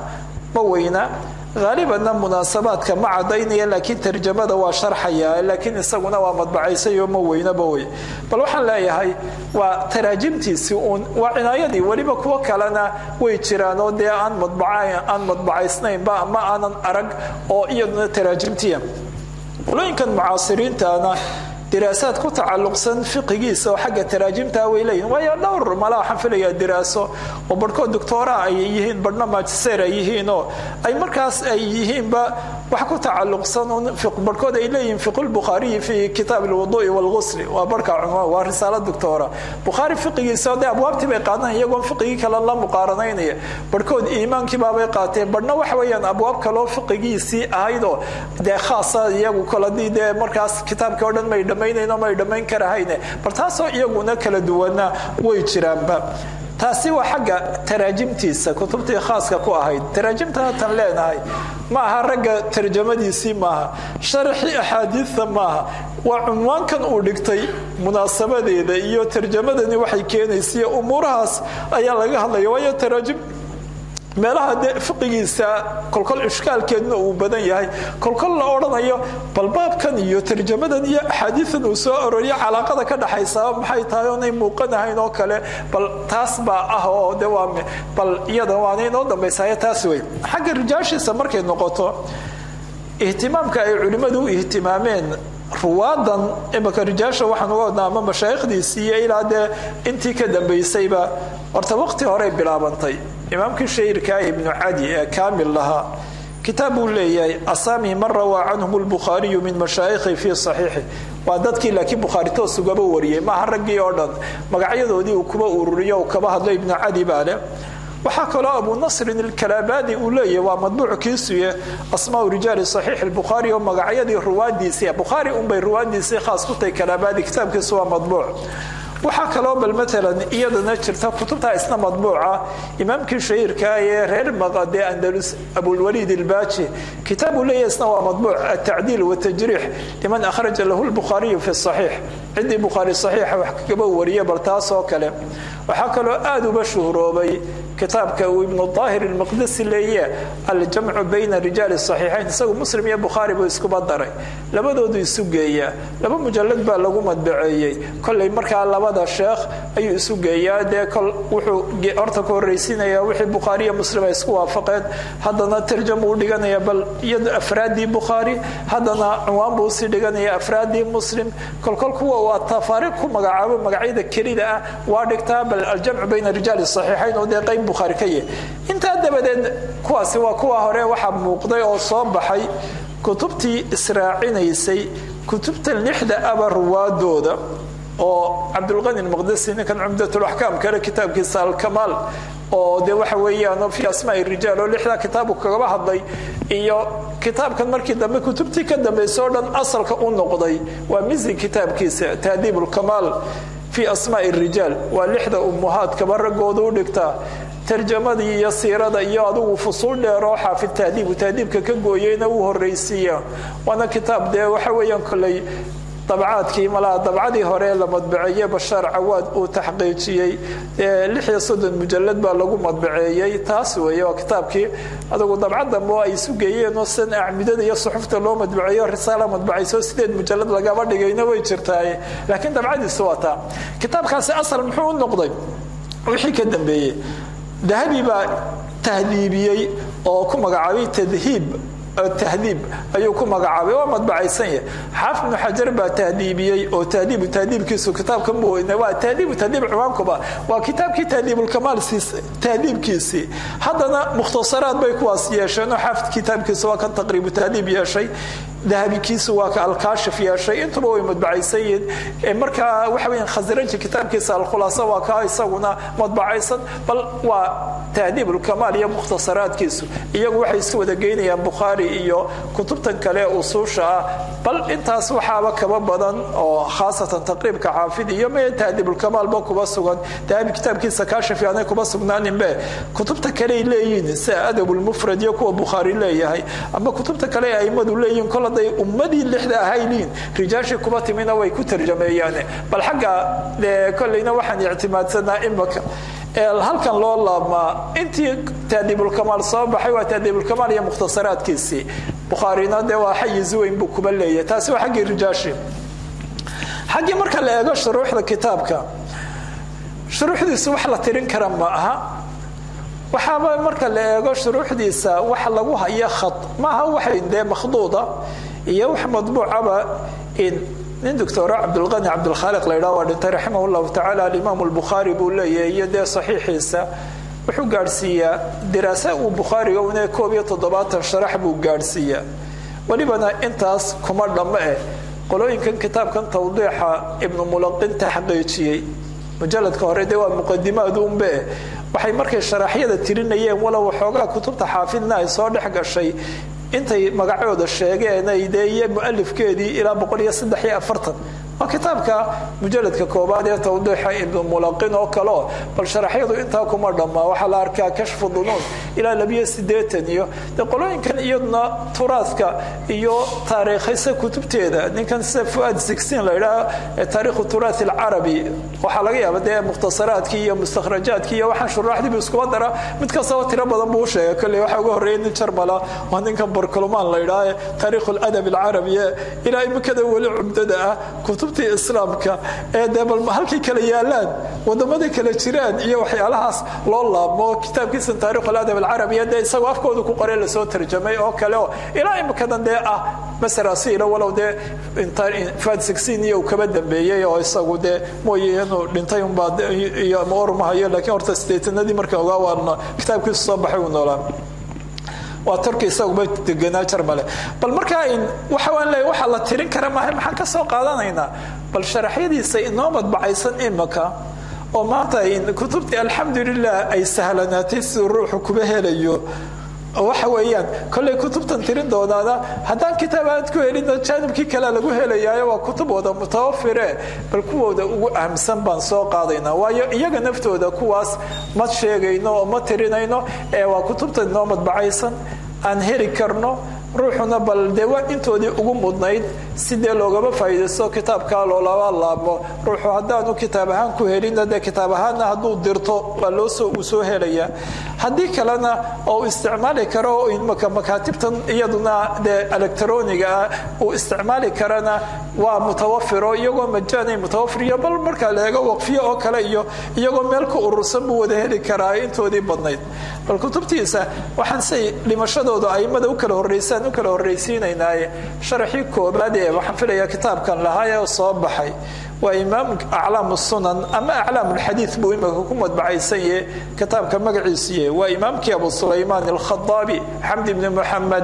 ma weyna غالبا مناسبات ما عدينيا لكن ترجمه waa sharxaya laakiin isaguna waa madbacaysay oo ma weyna baway bal waxaan leeyahay waa taraajimtiisi waa cinaayadii waliba kuwa kalena way jiraan oo de aan madbacaysnayn ba ama aanan arag oo iyaduna taraajimtiya qolooyinkan mucaasiriintaana دراسات كتعلقسن فقهيسا وحق تراجمتها ويلين ويا دور ملا حفليا دراسه وبركو دكتوراه اي يهين برنامج سير يهينو اي مركز اي يهين با وحكو تعلقسن فقه بركو ايلين فقه البخاري في كتاب الوضوء والغسل وبركه عنوان ورساله دكتوراه بخاري فقهيسا ده ابواب تبي قادنا يغون فقهي كلا الله مقارنين بركو ايمانكي بابا قاتين برنا waxa weeyaan abwaab kale fiqigiisi ahaydo de khaasa iyagu kala diiday markaas kitaabka oo dhan may ma dhamayn karahayne bartaasoo iyaguna kala duwana way jiraanba taasi waa xagga taraajimtiisa kutubtii khaaska ku ahayd taraajimta tan leenahay ma aha ragga tarjamadiisi ma sharxi ahadiitha ma waa unwaankan uu dhigtay munaasabadeeda iyo tarjamadani waxay keenaysaa umurahaas ayaa laga hadlayo waa taraajim meelaha fiqigiisa kolkol ishkaalkeedna uu badan yahay kolkol la oranayo balbaabkan iyo tarjamadan iyo xadiisan uu soo ororiyo calaaqada ka dhaxaysa maxay tahay oo ay muuqanahayn oo kale bal taas baa oo dawaame bal iyada waanay noo dambeysay taas way xagga rijaashiisa markay noqoto ihtimaamka ay culimadu ihtimaameen ruwaadan imaka rijaasha waxaan uga wadnaa ama mashaayikhdiisii ilaa intii ka dambeysayba horta waqti hore bilaabantay إمامك الشهير ابن عدي كامل لها كتاب لي أسامي مرة وعنهم البخاري من مشايخ في صحيحه وعددك لكن بخاري توسو قبا وريه ما هرقي أردن مقعيدو دي وكبا أوروريا وكبا هدلي ابن عدي باله وحكى له أبو نصر الكلاباني أولي ومطبوع كيسوية أسماء رجال صحيح البخاري ومقعيدي روادي سي بخاري بي روادي سي خاص كتي كلاباني كتاب كيسوى مطبوع وحكى له مثلا iyadana jirta kutubta isna madbuuca imaamkii shahiirka ee reer Maqdad Andalus Abu al-Walid al-Baji kitabu leeyasna waa madbuuc at-ta'dil wa at-tajrih liman akhraja lahu al-Bukhari fi as-sahih cindi Bukhari sahih wax kaga wariye bartaas oo kale waxa kale aad u mashhuuroobay كتابك ابن الطاهر المقدسي اللي هي الجمع بين رجال الصحيحين سو مسلم يا بخاري بو بدري لبدود يسوغيا لبا مجلد با لو مدبعيي كل marka labada sheekh ay isugeeyaa de kol wuxuu horta ku horeysinaya wixii Bukhari iyo Muslim ay isku waafaqeen hadana tarjuma u dhiganaya bal yad afraadi Bukhari hadana ciwaan buu si dhiganaya afraadi Muslim kol kuwa waa tafaariq ku magacaabo magacyada kelida ah waa dhigtaa bal al-jam'u bayna rijal as-sahihayn oo de qayb Bukhari kaye inta dabadeed kuwaasi waa kuwa hore waxa muuqday oo soo baxay kutubtii israacinaysay kutubta lixda abarwaadooda oo Abdul Ghani al-Maqdisi kan Umdatul Ahkam kale kitaabkiisa al-Kamal oo de waxa weeyaan fi asmaa'i rijal oo lixda kitaabu kaga hadlay iyo kitaabkan markii dambe kutubtii ka dambeysay dhan asalka u noqday waa mizi kitaabkiisa Tahdhibul Kamal fi asmaa'i rijal waa lixda ummahaad kabaragooda u dhigtaa ترجمدي iyo siirada iyo adigu fusul dheer oo xaafid taadiibka ka gooyayna uu horeysiya wana kitaab de waxa weeyaan kulay طبعاتكي ملا طبعدي هوري لا مطبعيه بشار عواد او تحقيقيي 36 مجلد با لو مطبعيي تاس ويو كتابكي ادو طبعده مو اي سوغيين oo san acmidada iyo suxufta loo madbaciyo risaala madbacayso 8 mujallad laga badhigayna way jirtay laakiin طبعدي sawata kitaabkaasi asal muxuu noqday wixii ka dambeeyay dahabi ba tahdiibiyay oo ku magacaabay tadhiib التهذيب أيوكم مقعبي ومطبعي سنة حافظ بن حجر با تهذيبي أو تهذيب كيسو كتاب كم هو إنه تهذيب عوامكم وكتاب كي تهذيب الكمال تهذيب كيسي هذا مختصرات بيكواس يا شيء حافظ كتاب كيسو كان تقريب تهذيب يا شيء ذهبي كيسو الكاشف يا شيء انت بو مطبعي سيد مركا وحوين خزرنج كتاب كيسو الخلاصة وكا يسونا مطبعي سن بل وتهذيب الكمال يا مختصرات كيسو يجو waxay soo wadageynayaan Bukhari iyo kutubtan kale oo suusha bal intaas waxa ka badan oo khaasatan taqriibka xaafid iyo ma tahdibul kamal ba kuba sugan taami kitabkiisa kaashif yaanay kuba sugnaanin be kutubta kale leeyihiin saadabul mufrad iyo kuwa Bukhari leeyahay ama kutubta kale ay madu leeyihiin koladay ummadii lixda ahayliin rijaashi kuba timina way ku tarjumeeyaan bal xaga kullayna waxaan i'timaadsanaa imaka halkan loo laabmaa intii taadiibulkamaal soo baxay waa taadiibulkamaal iyo mukhtasaraadkiisii bukhaarina dee waa xayiz weyn buu kuba leeyahay taasi waa xaggii rijaashi xaggii marka la eego shuruuxda kitaabka shuruuxdiisu wax la tirin kara ma aha waxaaba marka la eego shuruuxdiisa wax lagu hayo khad maaha waxay dee makhduuda iyo wax madbuucaba in nin doctor Abdulghani Abdulkhaliq la yiraahdo dhintay rahimahullahu ta'ala al-Imam al-Bukhari buu leeyahay iyo dee saxiixiisa wuxuu gaarsiiyaa diraasa uu Bukhari oo 17 sharax buu gaarsiiyaa walibana intaas kuma dhamme qolooyinkan kitaabkan tawdiixa ibn Mulaqin taxqiijiyay mujalladka hore dee waa muqaddimaadu umbe waxay markay sharaxyada tirinayeen wala waxoogaa kutubta xaafidna ay soo dhex gashay intay magacooda sheegeen ay deeyay muallifkeedii ilaa 143 waa kitaabka mujalladka koobaad ee tawdiixa ibn Mulaqin oo kale bal sharaxyadu inta kuma dhamaa waxa la arkaa kashfu dunuun ilaa 280 iyo qolooyinkan iyadna turaaska iyo taariikhaysa kutubteeda ninkan Fuad 16 la yiraahdo taariikhu turath al-arabi waxa laga yaabaa dee mukhtasaraadkii iyo mustakhrajaadkii iyo waxa sharaxdii isku dara mid ka soo tiro badan buu sheegay kale waxa ugu horeeyay Jarmala waa ninkan barkulmaan la yiraahdo taariikhu al-adab al-arabi ilaa imkada wali cumdada kutubtii islaamka ee dabal halkii kala yaalaan wadamada kala jiraan iyo waxyaalahaas loo laabmo kitaabkiisa taariikh al-adab al-arabi ee isagoo afkooda ku qoray la soo tarjumay oo kale ilaa imkadan dee masarasiila walow dee Fuad 16 iyo kaba dambeeyay oo isagu dee mooyeen dhintay un baad iyo moormahayo laakiin horta steetanadii marka ogaa waan kitaabkiisa soo baxay uu noolaan waa turkiga isagu bay deganaa Jarmale bal marka in waxa waan leeyahay waxa la tirin kara maxaa ka soo qaadanaynaa bal sharaxyadiisa inoo madbacaysan imaka oo maanta in kutubti alxamdulillah ay sahlanaatay si ruuxu kuba helayo waxa weeyaan kulli kutubtan tirin doonaada hadaan kitaabaad ku helin janibkii kala lagu helayaa waa kutub wada mutawaffire bal kuwooda ugu ahamsan baan soo qaadaynaa waayo iyaga naftooda kuwaas ma sheegayno oo ma tirinayno waa kutubtan noo madbacaysan aan heli karno ruuxuna bal deewa intoodii ugu mudnayd sidee loogaba faa'iideysto kitaabka loo laabo ruuxu hadaanu kitaab ahaan ku helin kitaab ahaan haduu dirto waa loo soo helaya hadii kalena oo isticmaali karo in makaatibtan iyaduna elektrooniga oo isticmaali karana waa mutawaffiro iyagoo majaanay mutawaffir bal marka leega waqfiyo oo kale iyo iyagoo meel ku urursan buu wada heli karaa intoodii badnayd bal kutubtiisa waxaan say dhimashadooda aymada u kala horeysan u kala horeysiinaynaa sharxi koobaad ee waxaan filayaa kitaabkan lahaay soo baxay waa imaam a'lam as-sunan ama a'lam al-hadith buu imaka ku madbacaysan yahay kitaabka magaciisa waa imaamkii Abu Sulaymaan al-Khattabi Hamd ibn Muhammad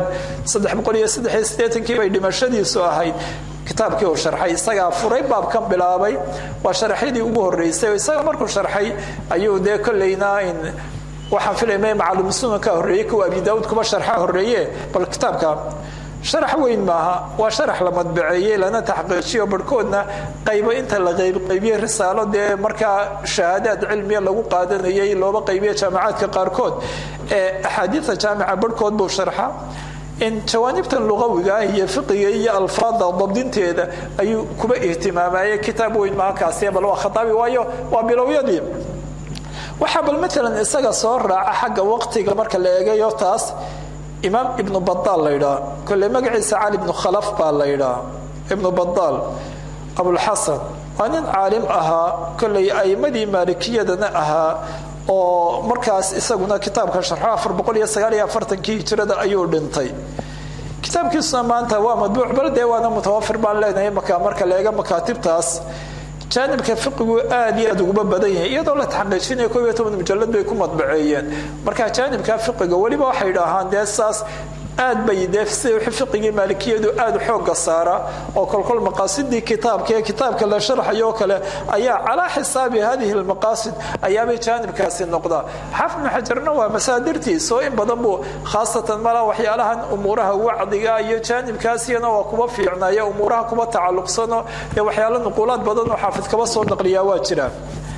383 bay dhimashadiisu ahayd kitaabkii uu sharxay isaga furay baabkan bilaabay waa sharaxidii ugu horeysay isaga markuu sharxay ayuu de kullayna in waxaan filayaa macallum sunanka horeeyay ku Abi Daawud kuma sharxa horeeyay bal kitaabka sharax weyn maaha waa sharax la madbaceeyay lana taxqiijiyo barkoodna qaybo inta la qaybiyay risaalo de marka shahaadad cilmiya lagu qaadanayay looba qaybiyay jaamacaadka qaarkood ahadiitha jaamaca barkood buu sharxa in jawaanibtan luqawiga iyo fiqiga iyo alfaada dabdinteeda ayuu kuba ihtimaamayay kitaab weyn maaha kaasiya bal waa khatabi waayo waa bilowyadii waxa bal midna isaga soo raaca xagga waqtiga marka la eegayo taas imaam ibn Battal la yiraahdo kulli magaciisa Ali ibn Khalaf baa la yiraahdo ibn Battal Abu al-Hasan anin aalim aha kulli aymadii maalikiyadana aha oo markaas isaguna kitaabka sharxa 449 hijrada ayuu dhintay kitaabkiisa maanta waa madbuuc bal deewaana mutawaffir baan leenahay marka la eego makaatibtaas janibka fiqigu aad iyo aad ugu badan yahay iyadoo la taxqiijinayo 12 mujallad bay ku madbaceeyeen marka janibka fiqiga waliba waxay yiraahdaan deesaas aad bay deefsay fiqiga maalikiyadu aad xoog saara oo kolkol maqaasidii kitaabka la sharxayo kale ayaa ala xisaabi hadii المقاصد ayaa bay janibkaasi noqda xafn hajarna waa masaadirtii soo in badan buu khaasatan mala waxyaalahan umuraha wacdiga iyo janibkaasina waa kuba fiicnaa umuraha kuba tacalluqsano ee waxyaalo nuqulaad badan oo xaafid kaba soo naqliya waa jiraan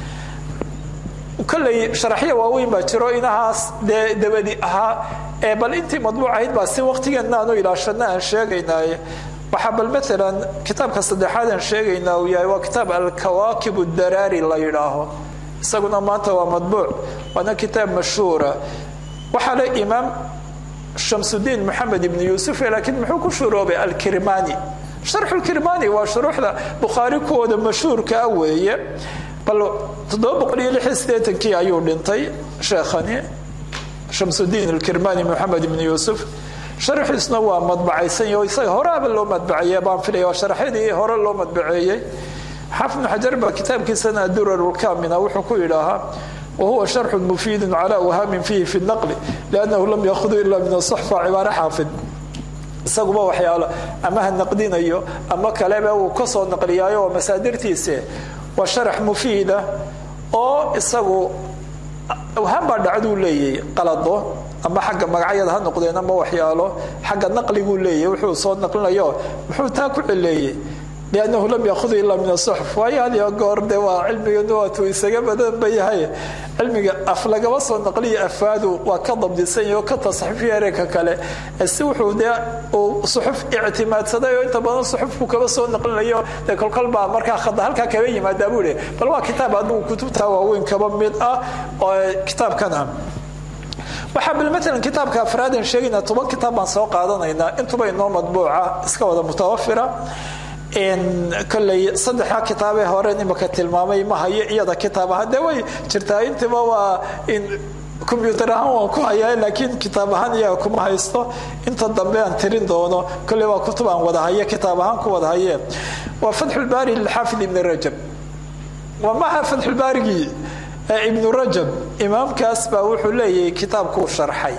kulli sharaxiya waaweyn baa jiro inahaas dabadi aha bal intii madbuucayd baa si waqtigeena aanu ilaashanaa sheegaynaa waxa bal mesela kitaabka saddexaad aan sheegaynaa uu yahay waa kitaab al-kawaakib ad-darari la yiraaho isaguna maanta waa madbuuc waana kitaab mashhuura waxaa le imaam shamsudiin maxamed ibn yuusuf laakiin muxuu ku shuroobay alkirmani sharxu lkirmani waa shuruuxda bukhaari kuwooda mashhuurka weeye bal 786 ayuu dhintay sheekhani shamsudiin alkirmani maxamed ibn yuusuf sharxiisna waa madbacaysan yahay isaga horaaba loo madbaceeyay baan filaya sharxadii hore loo madbaceeyay xafid ibn xajar baa kitaabkiisana ad-durar al-kamina wuxuu ku yidhaahaa وهو شرح مفيد على وهام فيه في النقل لأنه لم يأخذ إلا من الصحفة عبارة حافظ isaguba waxyaalo ama ha naqdinayo ama kaleba uu ka soo naqliyayo oo masaadirtiisa waa sharax mufiida oo isagu wahaba dhacdu leeyay qalado ama xagga magacyada ha noqdeen ama waxyaalo xagga naqligu leeyay wuxuu soo naqlinayo wuxuu taa ku cileeyay لأنه لم يأخذ إلا من الصحف ويعني أقول دواء علمي نوات ويسجى بدن بيهاي علمي أفلق وصل نقلي أفادوا وكضب دي سنة وكتصحف فيها ريكا كله السوح وده وصحف اعتماد صدق وأنت بدن صحف وكبصل نقل ليه ذاك القلب مركا خد هلك كبير ما دابوله بل هو كتاب عندهم كتب تواوين كمان من كتاب كنام وحب مثلا كتاب كأفراد شيء طبعا كتاب عن سوق هذا أنتم بينهم مطبوعة اسكوا متوفرة إن كل صدق كتابه هورين مكتل مامي ما هي يدا كتابه هذا وي شرتاين تبوا إن كمبيوتر هم كويا لكن كتابه هنيا كم هيستو أنت ضمن ترين دونه كل وقت عن وده هي كتابه هم كوده هي وفتح الباري للحافظ ابن رجب ومع فتح الباري ابن رجب إمام كاسبة وحلي كتاب كو شرحي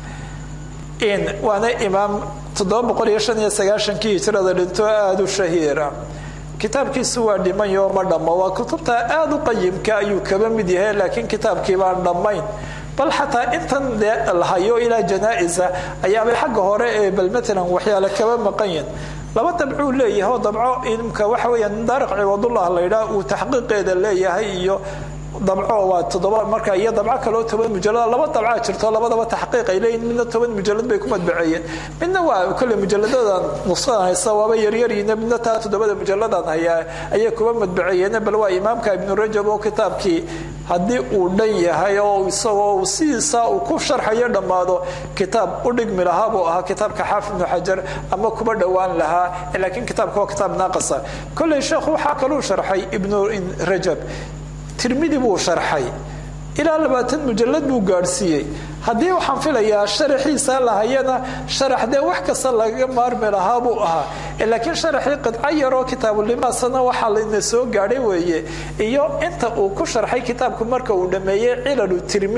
إن وأنا إمام تضم قريشان يسجاشن كي ترى ذلته أدو شهيرة كتاب كي سوى دمان يوم دم وكتبته أدو قيم كأيو كبم بديه لكن كتاب كبار دمين بل حتى أنت الهيو إلى جنائزة أيام الحق هراء بل مثلا وحيا كبم مقين لما تبعوا لي هو ضبعوا إنك وحوي ندرق عوض الله الله يلا وتحقيق هذا لي هي ضبعوا وتضبع مركا هي ضبعة كلو 8 مجلد لما ضبعة شرطة لما تحقيق إلين من 8 مجلد بيكون متبعين من كل مجلدات نصها الصواب يريرين من تضبع مجلدات هي كمان متبعين بل هو إمام كابن رجب وكتاب كي هدي ودنيا هاي وسوا وسيسا وكوف شرح يردم هذا كتاب أدق ملها كتاب كحافظ بن حجر أما كبر دوان لها لكن كتاب هو كتاب ناقصة كل شيخ هو حكى شرحي ابن رجب ترمذي بو شرحي إلى 20 مجلد بو غارسيي hadii waxaan filayaa sharaxiisa lahayana sharaxda wax ka soo laga maarmay lahaa buu ahaa laakiin sharaxii qadca yaro kitaab limaasana waxa la inoo soo gaaray weeye iyo inta uu ku sharxay kitaabku marka uu dhameeyay cilalu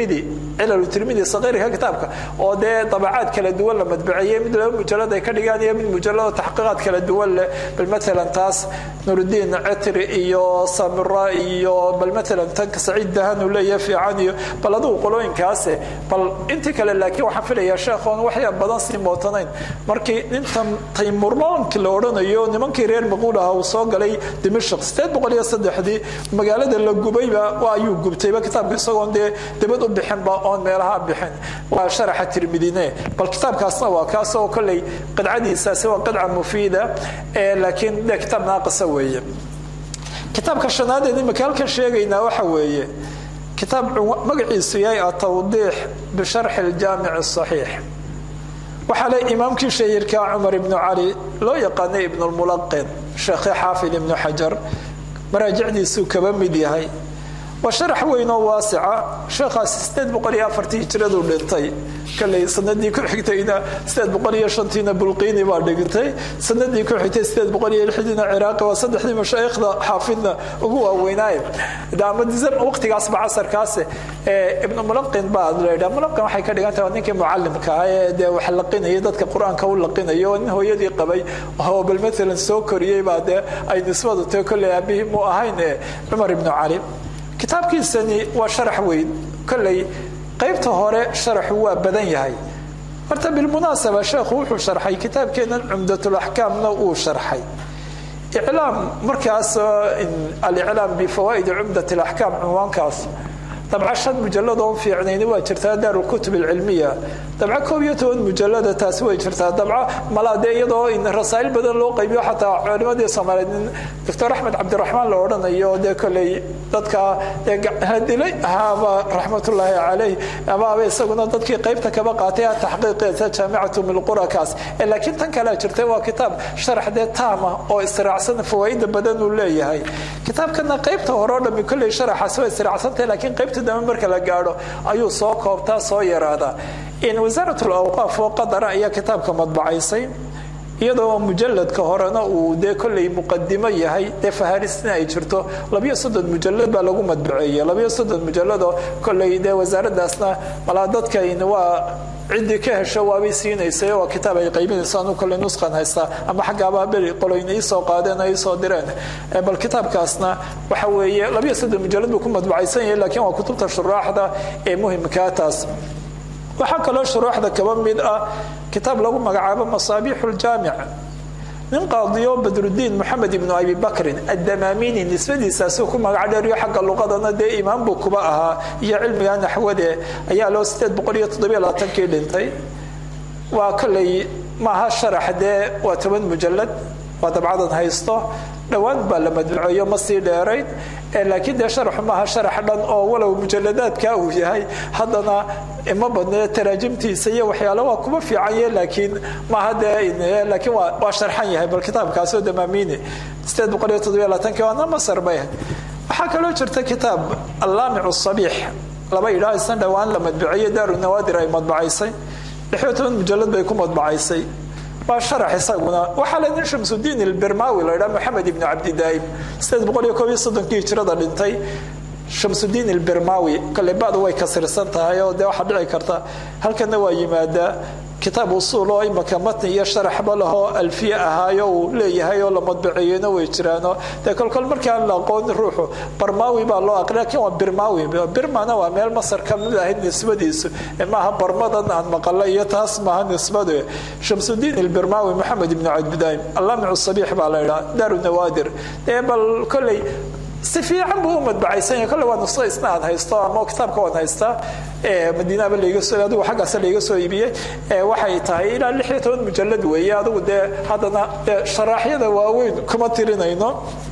tirmidhi sagiirka kitaabka oo de tabacaad kala duwan la madbaciyay mid laba mujallad ay ka dhigaan iyo mid mujallad taxqiiqaad kala duwan leh bal mesela taas nuruddin atri iyo samra iyo bal mesela tanka saciid dahan uu leeyahay fiican iyo baladu qolooyinkaas bal inta kale laakiin waxa filayaa sheekhoon waxya badan si mootanayn markii intan taymurmaanka la oranayo nimankii reer maquulaha uu soo galay Dimashq 703 magaalada la gubayba waa ayuu gubtayba kitaabka isagoo dibad u bixin ba oo meelaha bixin waa sharaxa tirmidine bal kitaabkaasna waa kaas oo kale qadcadiisa waa qadca mufiida laakiin da kitaab naaqis weeye kitaabka shanaad ee makaalka sheegayna waxa weeye كتاب مقعيس يا التوضيح بشرح الجامع الصحيح وحال إمامك شيرك عمر بن علي لو يقاني ابن الملقن شيخ حافظ ابن حجر مراجع دي سوك بمدي هاي وشرح وينه واسعة شيخ استاذ بقرية فرتي تردو لنتي كلي سندي كل حكتينا استاذ بقرية شنتينا بلقيني باردقتي سندي كل حكتي استاذ بقرية الحدينا عراقي وصدح لي مشايخنا حافظنا وهو وينايم دام دزم وقتي أصبع عصر كاسه ابن ملقن بعد لا ملقن waxay ka dhigantaa ninka muallimka ah ee wax laqinay dadka quraanka uu laqinayo inuu hooyadii qabay oo bal mesela soo koriyay baad ay nisbadu tay kulli abihi mu ahayn Umar ibn Ali kitaabkiisani waa sharax weyn kulli qaybta hore sharax waa badan yahay marta bil munasaba sheekhu wuxuu sharxay kitaabkeena Umdatul Ahkamna uu sharxay i'laam markaas al-i'laam bi fawaid Umdatul Ahkam unwankaas طبعا شد مجلدهم في عنين وجرتها دار الكتب العلمية dabca 12 mujallada taasi way jirtaa dabca malaade iyadoo in rasaa'il badan loo qaybiyo xataa culimadii Soomaaliyeed Dr. Ahmed Abdurrahman loo oranayo de kale dadka hadilay ahaba rahmatullahi alayhi ama isaguna dadkii qaybta kaba qaatay tahqiiqeeda jaamicatu min qurakaas laakiin tan kale jirtay waa kitaab sharax de taama oo israacsan fawaid badan uu leeyahay kitaabkana qaybta hore oo dhami kulli sharaxaas waa israacsantay laakiin qaybta dambe marka la gaaro ayuu soo koobtaa soo yaraada in wasaaratul awqaaf oo qadara ayaa kitaabka madbacaysay iyadoo mujalladka horena uu de kulli muqaddimo yahay de faharisna ay jirto 230 mujallad baa lagu madbaceeyay 230 mujallad oo kulli de wasaaradaasna wala dadka in waa cidi ka hesho waabay siinaysaa oo kitaab ay qaybinaysan kulli nusqan haysta ama xagaaba bari qoloynay soo qaadeen ay soo direen bal kitaabkaasna waxa weeye 230 mujallad ku madbacaysan yahay laakiin waa kutubta shuraaxda ee muhiimka taas waxa kale shuruuxda kaba mid ah kitaab lagu magacaabo masaabihul jaami' nin qaadiyo badruddin maxamed ibn abi bakr ad-damamini nisbadiisa soo ku magac dheeriyo xagga luqadana de imaam buu kuba ahaa iyo cilmiga naxwada ayaa loo 827 dhintay waa kale ma sharaxde waa 10 mujallad waa dabcadan haysto dhawaan baa la madbuuciyo ma sii dheerayd laakiin de sharx ma sharax dhan oo walow mujalladaadka uu yahay hadana ima badne taraajimtiisa iyo waxyaalo waa kuba fiican laakiin ma hada laakiin waa sharxan yahay bal kitaabkaas oo Damamini 827 waana Masar bay waxa kale oo jirta kitaab Al-Lami'u as-Sabih laba ilaasan dhawaan la madbuuciyo Daaru Nawaadir ay madbuucisay 10 mujallad bay ku madbuucisay وشرح إسقنا وحلا شمس الدين البرماوي لرا محمد بن عبد الدائم استاذ بقول يكون يصدق كي يشرد الانتي شمس الدين البرماوي كل بعض هو يكسر سنتها يا ده واحد لا يكرته هل كان نواي ماده كتاب وصول أي مكمتني يشرح بله الفية هايو ليه هايو لمطبعينه ويجرانه تكل كل مركان لاقون روحه برماوي بالله أقرأ كم برماوي برمانا ومال مصر كم له النسبة ديس ما هم برمضان عن مقالة تاسمها النسبة ده شمس الدين البرماوي محمد بن عبد الدائم الله مع الصبيح بالله دار النوادر بل كل سفي عمو مدبعيسين كل واحد نص إسناد هيستا ما كتاب كون هيستا مدينة باللي يقصد هذا وحاجة سلي يقصد يبيه وحي تاي إلى لحية مجلد ويا هذا وده هذا شرحية واوين كما ترينينه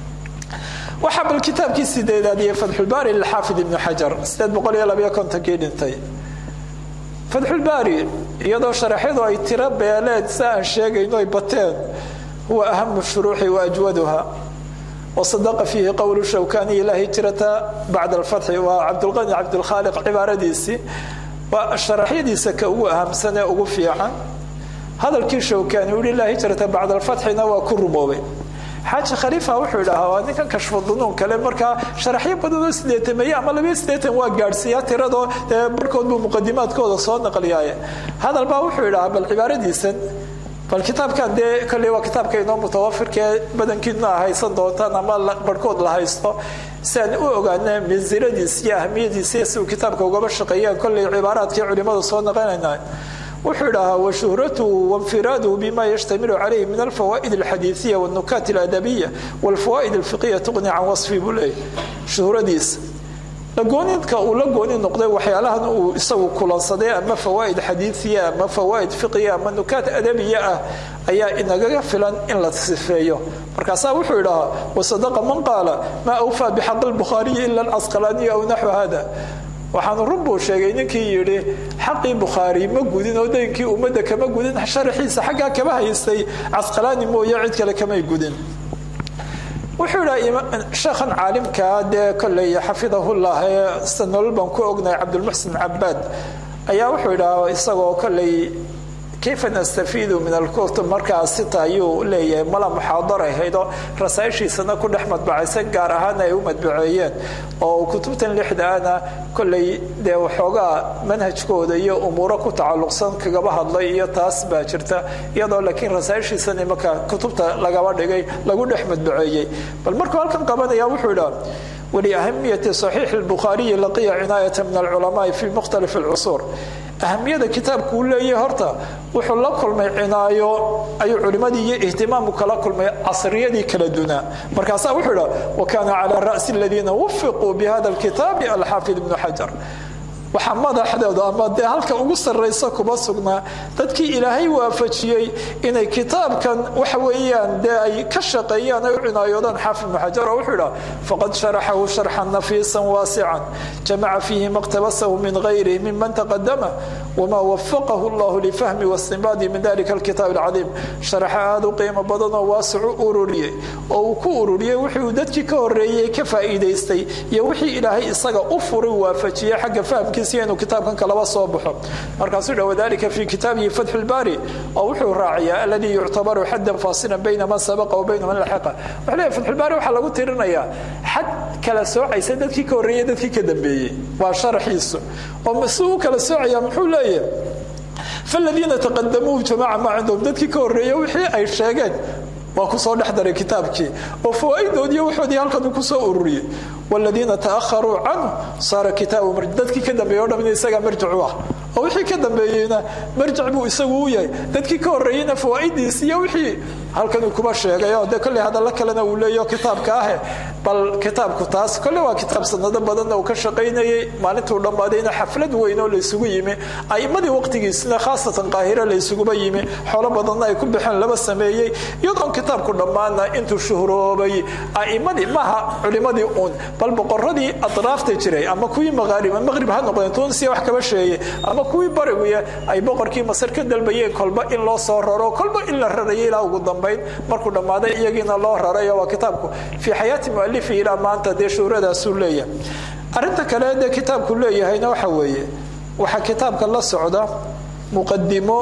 وحب الكتاب كيس ده فتح الباري للحافظ ابن حجر استاذ بقول يلا بيكون تكيد انتي فتح الباري يضع شرحية أي ترى بيالات ساعة شيء إنه يبتين هو أهم الشروح وأجودها وصدق فيه قول الشوكاني لا هجرة بعد الفتح وعبد الغني عبد الخالق عبارة ديسي والشرحية ديسي كأو أهم سنة أغفية عن هذا الكي الشوكاني يقول لا هجرة بعد الفتح نوى كرموي حاج خليفة وحو لها وأن كان كشف الظنون كلام مركا شرحية بدون سنتين ما يعمل بسنتين وقارسيات ردو بركض بمقدمات كود صوت نقلياية هذا الباب وحو لها بالعبارة ديسي فالكتاب كان ده كله وكتاب كأنه متوفر كبدن كنا هايصن دوتنا ما بركود لا هايصته سن أوجعنا من زيادة السياح مية سياسة وكتاب كوجب الشقية كل عبارات كعلماء الصون غنينا وحولها وشهرته وانفراده بما يشتمل عليه من الفوائد الحديثية والنكات الأدبية والفوائد الفقهية تغني عن وصف بلي شهرة ديس لقونين كأولقونين نقطة وحيالها يسوي كل صديق أما فوائد حديثية أما فوائد فقهية أما نكات أدبية أي إن غفلا إن لا تصفيه مركزا وحولها وصدق من قال ما أوفى بحق البخاري إلا العسقلاني أو نحو هذا وحن ربو شيء كي يري حق البخاري ما جودين أو ده كي ومدة كما جودين شرحيس حاجة كما يستي عسقلاني مو يعد كلا كما يجودين وحولا شيخا عالم كاد كل حفظه الله استنول بنكو أغنى عبد المحسن عباد أيا وحولا يسقوا كل كيف نستفيد من الكتب مركز ستة يو لي ملا محاضرة هيدا رسائل سنة كل أحمد بعيسى جارهنا يوم متبعيين أو كتبة لحدة أنا كل ده وحوجا منهج كودا يو أمورك وتعلق سن كجبه الله يتاس باجرتا يدا لكن رسائل سنة مكا كتبة لجوار دقي لقول أحمد بعيي بالمركز كان قبل يا وحولا ولأهمية صحيح البخاري لقي عناية من العلماء في مختلف العصور أهمية الكتاب كله يهرتا وحلا كل ما عناية أي علماء اهتمام كل ما عصرية كالدنا مركزا وحلا وكان على الرأس الذين وفقوا بهذا الكتاب الحافظ ابن حجر waxaa madaxdooda ama dee halka ugu sarraysa kuma sugnaa dadkii ilaahay waafajiyey inay kitaabkan waxa weeyaan dee ay ka shaqeeyaan ay u cinaayoodaan xaafid ibnu xajar oo wuxuu idhaa faqad sharaxahu sharxan nafiisan waasican jamaca fiihi maqtabasahu min gayrihi miman taqadama wama wafaqahu allahu lifahmi wastinbaadi min dalika alkitaab alcadiim sharaxa aada u qiimo badan oo waasicu ururiyey oo uu ku ururiyey wixii uu dadkii ka horeeyey ka faa'iidaystay iyo wixii ilaahay isaga u furay waafajiyey xagga fahamkiisa inuu kitaabkan kalaba soo baxo markaasuu dha wadalika fi kitaabihi fatxu lbaari oo wuxuu raaciyaa alladii yuctabaru xaddan faasilan bayna man sabaqa wa bayna man laxiqa wuxuu leeyahay fatxulbaari waxaa lagu tirinayaa xad kala soocaysa dadkii ka horreeyey dadkii ka dambeeyey waa sharaxiisu oo si uu kala soocaya muxuu leeyahay faladiina taqadamuuhu jamaaca maa cindahum dadkii ka horreeyey wixii ay sheegeen waa ku soo dhex daray kitaabkii oo fawaa'idoodii waxoodii halkan ku soo ururiyey waladiina ta'akharuu canhu saara kitaabu dadkii ka dambeeyey oo dhamina isagaa marjicu ah oo wixii ka dambeeyeyna marjic buu isagu u yahay dadkii ka horreeyeyna fawaa'idiis iyo wixii halkan uu kuma sheegay oo dee kolley hadalla kalena uu leeyaho kitaabka ahe bal kitaabku taas kolley waa kitaab sanado badanna uu ka shaqaynayey maalintuu dhammaadayna xaflad weyn oo laysugu yimi a'immadii waqtigiisna khaasatan qaahira laysuguba yimi xoolo badanna ay ku baxeen laba sameeyey iyadoon kitaabku dhammaana intuu shuhroobay a'immadii maaha culimadii uun bal boqoradii atraafta jiray ama kuwii maqrib ha noqdeen tunisiya wax kaba sheeye ama kuwii bariguya ay boqorkii masar ka dalbayeen kolba in loo soo raro kolba in la rarayay ilaa ugu dambayn markuu dhammaaday iyagiina loo raray waa kitaabku fii xayaati mu'alifi ilaa maanta dee shuhradaasuu leeyahay arrinta kale dee kitaabku leeyahayna waxa weeye waxaa kitaabka la socda muqadimo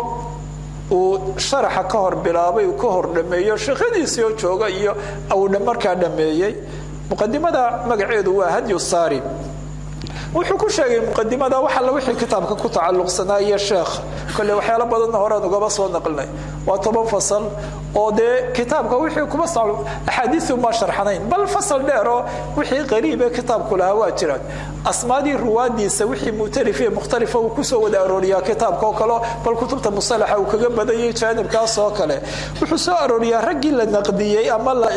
uu sharaxa ka hor bilaabay uu ka hor dhameeyo shaqadiisii oo jooga iyo uu markaa dhameeyey muqadimada magaceedu waa hadyu saari wuxuu ku sheegay muqadimada waxa la wixii kitaabka ku tacalluqsanaa iyo sheekh kale waxyaalo badan hore ugaba soo naqlinay waa 10 fasal oo de kitaabka wixii kuma saaco ahadiithu ma sharxanayn bal fasal dheero wixii qariib kitaabku laha waa jiraan asmaadii ruwaadiisa wixii mutalifay mukhtalifa uu ku soo wada arooriyaa kitaabka oo kale bal kutubta musalaxa uu kaga badayay jaanibkaas oo kale wuxuu soo arooriyaa ragii la naqdiyay ama la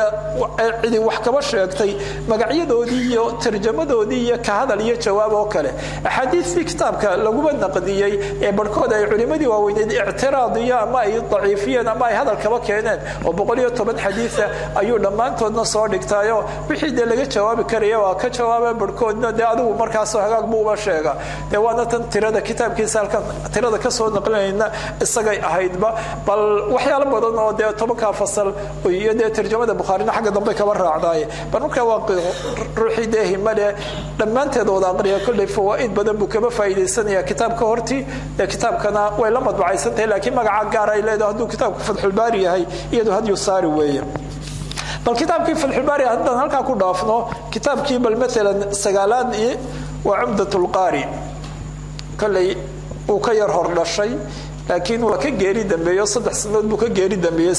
cidi wax kaba sheegtay magacyadoodii iyo tarjamadoodii iyo ka hadal iyo jawaab oo kale ahadiithii kitaabka lagu naqdiyay ee barkood ay culimadii waaweyned i'tiraadiya ama ay daciifiyeen ama ay hadal kaba keeneen oo 110 xadiis ayuu dhamaantoodna soo dhigtaayo wixii de laga jawaabi karayo waa ka jawaabay barkoodna de adigu markaas hagaag buu uba sheega de waana tan tirada kitaabkiisa halkan tirada ka soo naqlinayna isagay ahaydba bal waxyaalo badan oo de 10 fasal iyo de tarjumada Bukhariina xagga dambe ka raacday marka waa ruuxi deehimale dhamaanteed wada aqriya kulli fawaid badan buu kaba faa'iideysanaya kitaabka horti kitaabkana way la madbacaysantahay laakiin magaca gaar ay leedahay haduu kitaabku Fathul Bari yahay iyadoo hadyu saari weeye bal kitaabkii Fathul Bari haddaan halka ku dhaafno kitaabkii bal midalan sagaalaad waa Umdatul Qari kallay uu ka yar hor dhashay laakiin waa ka geeri dambeeyo 3 sanadood buu ka geeri dambeeyay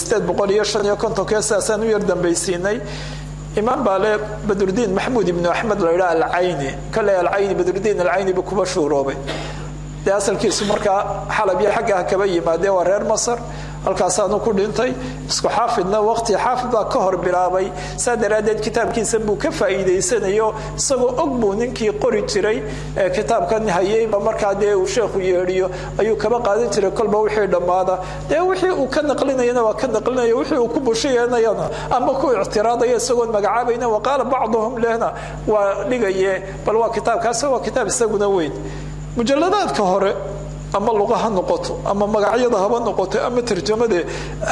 855 keesaasan u yar dambaysiinay إمام بالي بدر الدين محمود بن أحمد العيني كلا العيني بدر الدين العيني بكوبا شوروبي ده أصل كيس مركا حلبية حقها كبي ما ده ورير مصر الكاسانو كردنتي اسكو حافظنا وقتي حافظ كهر بلابي سادر هذا الكتاب كيسبو كفايدة سنة يو سو أقبو ننكي قري تري كتاب كان هيي بمركا ده وشيخ يريو أيو كما قادر تري كل بوحي دمادا ده وحي وكان نقلنا ينا وكان نقلنا يوحي وكبو شيء أنا ينا أما كو اعتراض يسوون مقعابين وقال بعضهم لنا ولقي بل وكتاب كاسو وكتاب سجنا وين مجلدات كهر أما اللغة هنقطه أما مقعيضة هنقطه أما ترجمة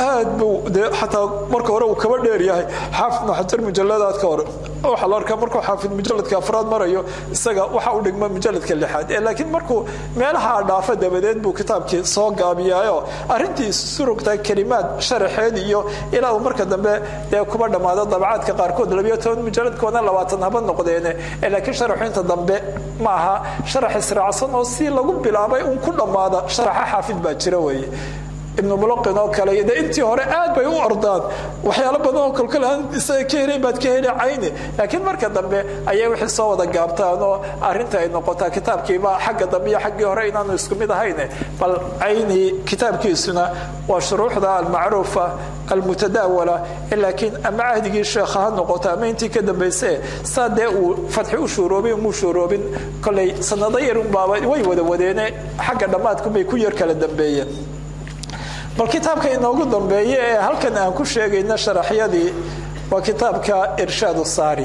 حتى مركو ورا وكبر ديرياه حافظنا حتى المجلدات كور أو حلار كمركو حافظ مجلد كأفراد مريو السجا وحاول نجمع مجلد كاللحاد لكن مركو ما لها ضعف دبدات بو كتاب كي صاق أبيايو أرنتي سرق كلمات شرح هذه إلى مركز دم كبر دم هذا طبعات كقاركود لبيتون مجلد كونا لواتنا بنقدينه لكن شرحين تضم معها شرح إسراع صن وصير لقوم بلعبة كل ماذا شرح حافظ باكر وي ibnu mulaqin oo kale ida intii hore aad bay u ordaan waxyaalo badan oo kolkol aan isaga ka helay baad ka helay cayni laakiin marka dambe ayay wixii soo wada gaabtaan oo arrinta ay noqotaa kitaabkiiba xagga dambe iyo xaggii hore inaanu isku mid ahayn bal cayni kitaabkiisuna waa shuruuxda almacruufa almutadaawala laakiin ama ahdigii sheekha ha noqoto ama intii ka dambaysay saadee uu fatxi u shuuroobay mu shuuroobin kolay sanado yar baaba way wada wadeene xagga dhamaadku bay ku yar kala dambeeyeen bal kitaabka inoogu dambeeyay ee halkan aan ku sheegayna sharaxyadii waa kitaabka irshaad saari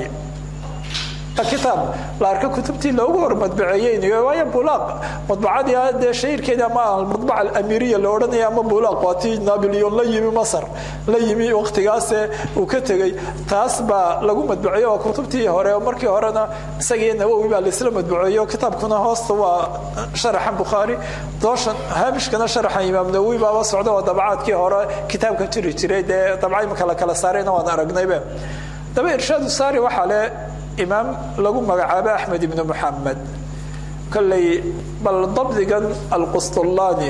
kitaab la arka kutubtii loogu hormadbaceeyay waayo bulaaq madbacadii hadee shayirkeeda ma madbaca al-amiriya la odhanaya ama bulaaq waatii napoleon la yimi masar la yimi waqtigaas uu ka tagay taas baa lagu madbaceeyo oo kutubtii hore markii horena isagii Nawawi baa la isla madbaceeyo kitaabkuna hoosta waa sharaxa Bukhari dooshan haamishkana sharaxa Imaam Nawawi baa socda oo dabcaadkii hore kitaabka jiray dabcay kala saarayna waan aragnayba daba irshaad saari waxa le إمام لقوا مقعبة أحمد بن محمد كلي بل ضبطا القسطلاني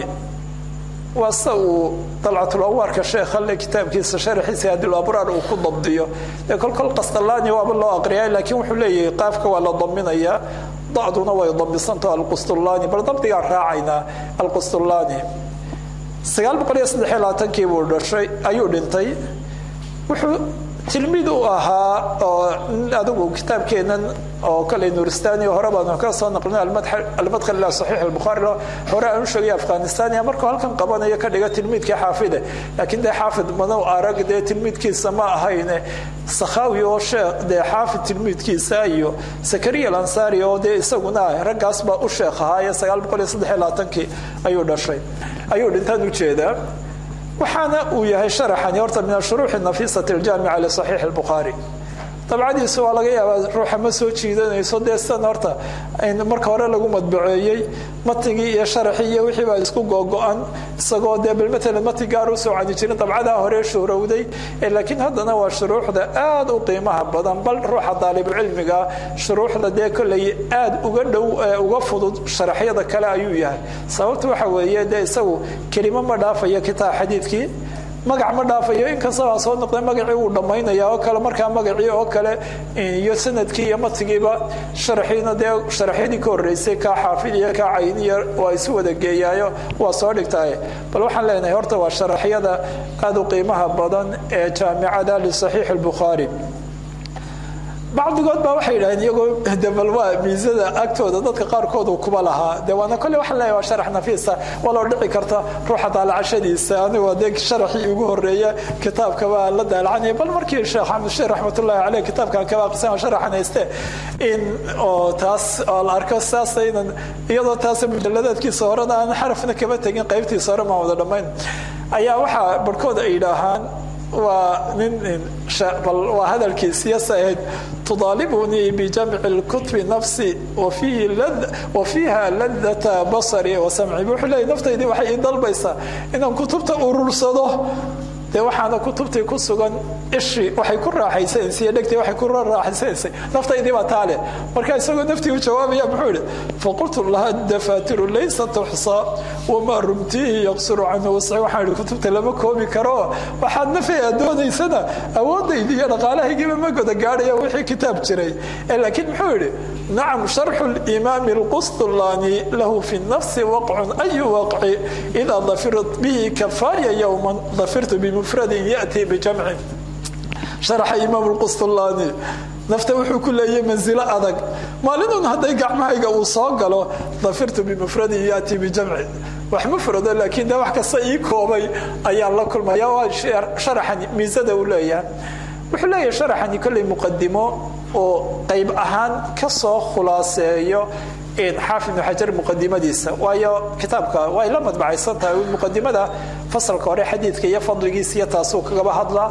وصوا طلعت الأوار كشيخ خلي كتاب كيس شرح سياد الأبرار وكل ضبطيه كل قسطلاني وابالله أقرياء لكن وحلي قافك ولا ضمنا إياه ضعضنا ويضم صنطة القسطلاني بل ضبطي راعينا القسطلاني سيقال بقرية صدحي لا تنكيب الشيء أيود انتي وحو تلميذ أها أدو كتاب كينن أو كله نورستاني وهربان وكاسون نقلنا المدخل إلى صحيح البخاري هراء نشري أفغانستاني أمريكا هل كان قبنا يكاد تلميذ كحافظه لكن ده حافظ منو أرق ده تلميذ كي سماء هاينه سخاوي وشيخ ده حافظ تلميذ كي سايو سكريا الأنصاري أو ده سجنا رجع أصبح الشيخ هاي سجال بقول يصدق لا تنكي أيود الشيء أيود أنت نوتشيدا وحنا وياه شرحا يرتب من الشروح النفيسة الجامعة لصحيح البخاري طبعا دي سؤال جاي روح مسوي شيء ده يصدق استنارته إن مركب ورا لقوا مطبوعي ما تجي يا شرحية وحبا يسكو جوجان سجود بالمثل ما تجاروا سو عن يشين طبعا ده هو شهور ودي لكن هذا نوع الشروح ده آد وقيمها بدن بل روح طالب العلم جا شروح ده كل آد وجد وقفض شرحية ده كلا أيوه صوت وحويه ده يسوي كلمة مضافة كتاب حديث كي magac ma dhaafayo in kasta soo noqday magacii uu dhameynaya oo kale marka magacii oo kale iyo sanadkii iyo matigiiba sharaxina ka horeysay ka xaafidiya ka cayniya oo ay soo wada geeyaayo waa soo dhigtay bal waxaan leenahay horta waa sharaxyada aad u qiimaha badan ee jaamicada li sahih al-bukhari بعض waxay yiraahdeen iyagoo dabalwa miisada agtooda dadka qaarkood uu kuba lahaa deewana kale waxa la sharax nafiisa wala dhici karta ruuxa dalacashadiisa anigu adeeg sharaxii ugu horeeya kitaabka waa la daalacnay bal markii sheekh Axmed Sheekh raxmatullaahi alayhi kitaabka ka waaqsan sharaxanayste in oo taas la arko saasaynan iyadoo taas mudalladaadkiisa horena aan xarafna kaba tagin qaybtiisa hore ma wada dhameyn ayaa waxa barkooda ay yiraahdaan ومن وهذا الكيسياسة تطالبني بجمع الكتب نفسي وفيها لذة بصري وسمعي بوحلي نفتي دي وحي ضلبيسا إنهم كتبت أرسله de waxaana kutubtay ku sugan ishi waxay ku raaxaysan si dhagtay waxay ku raaxaysan naftaydii baa taale marka isagoo naftii u jawaabaya muxuu yiri faqultu laha dafatir laysa tuhsa wama rumtihi yaqsuru anhu wasay waxaan kutubta lama koobi karo waxaad nafay doonaysana awoodaydi iyo dhaqaalahaygiiba ma goda gaadhay wixii kitaab jiray laakiin muxuu yiri نعم شرح الإمام القسطلاني له في النفس وقع أي وقع إذا ظفرت به كفاية يوما ظفرت بمفرد يأتي بجمع شرح إمام القسطلاني نفتوح كل أي منزلة أدق ما لنا هذا يقع معي وصاق له ظفرت بمفرد يأتي بجمع وحمفرد لكن ده وحكا سيكوبي أي الله كل ما يوا شرح ميزة ولايا وحلايا شرح كل مقدمه وقيب أهان كسو خلاصية إن حافظ حجر مقدمة ديسة ويا كتابك ويا لما تبعي صنتها المقدمة ده فصل كوري حديث كي يفضل جيسية تاسوك قبل هذا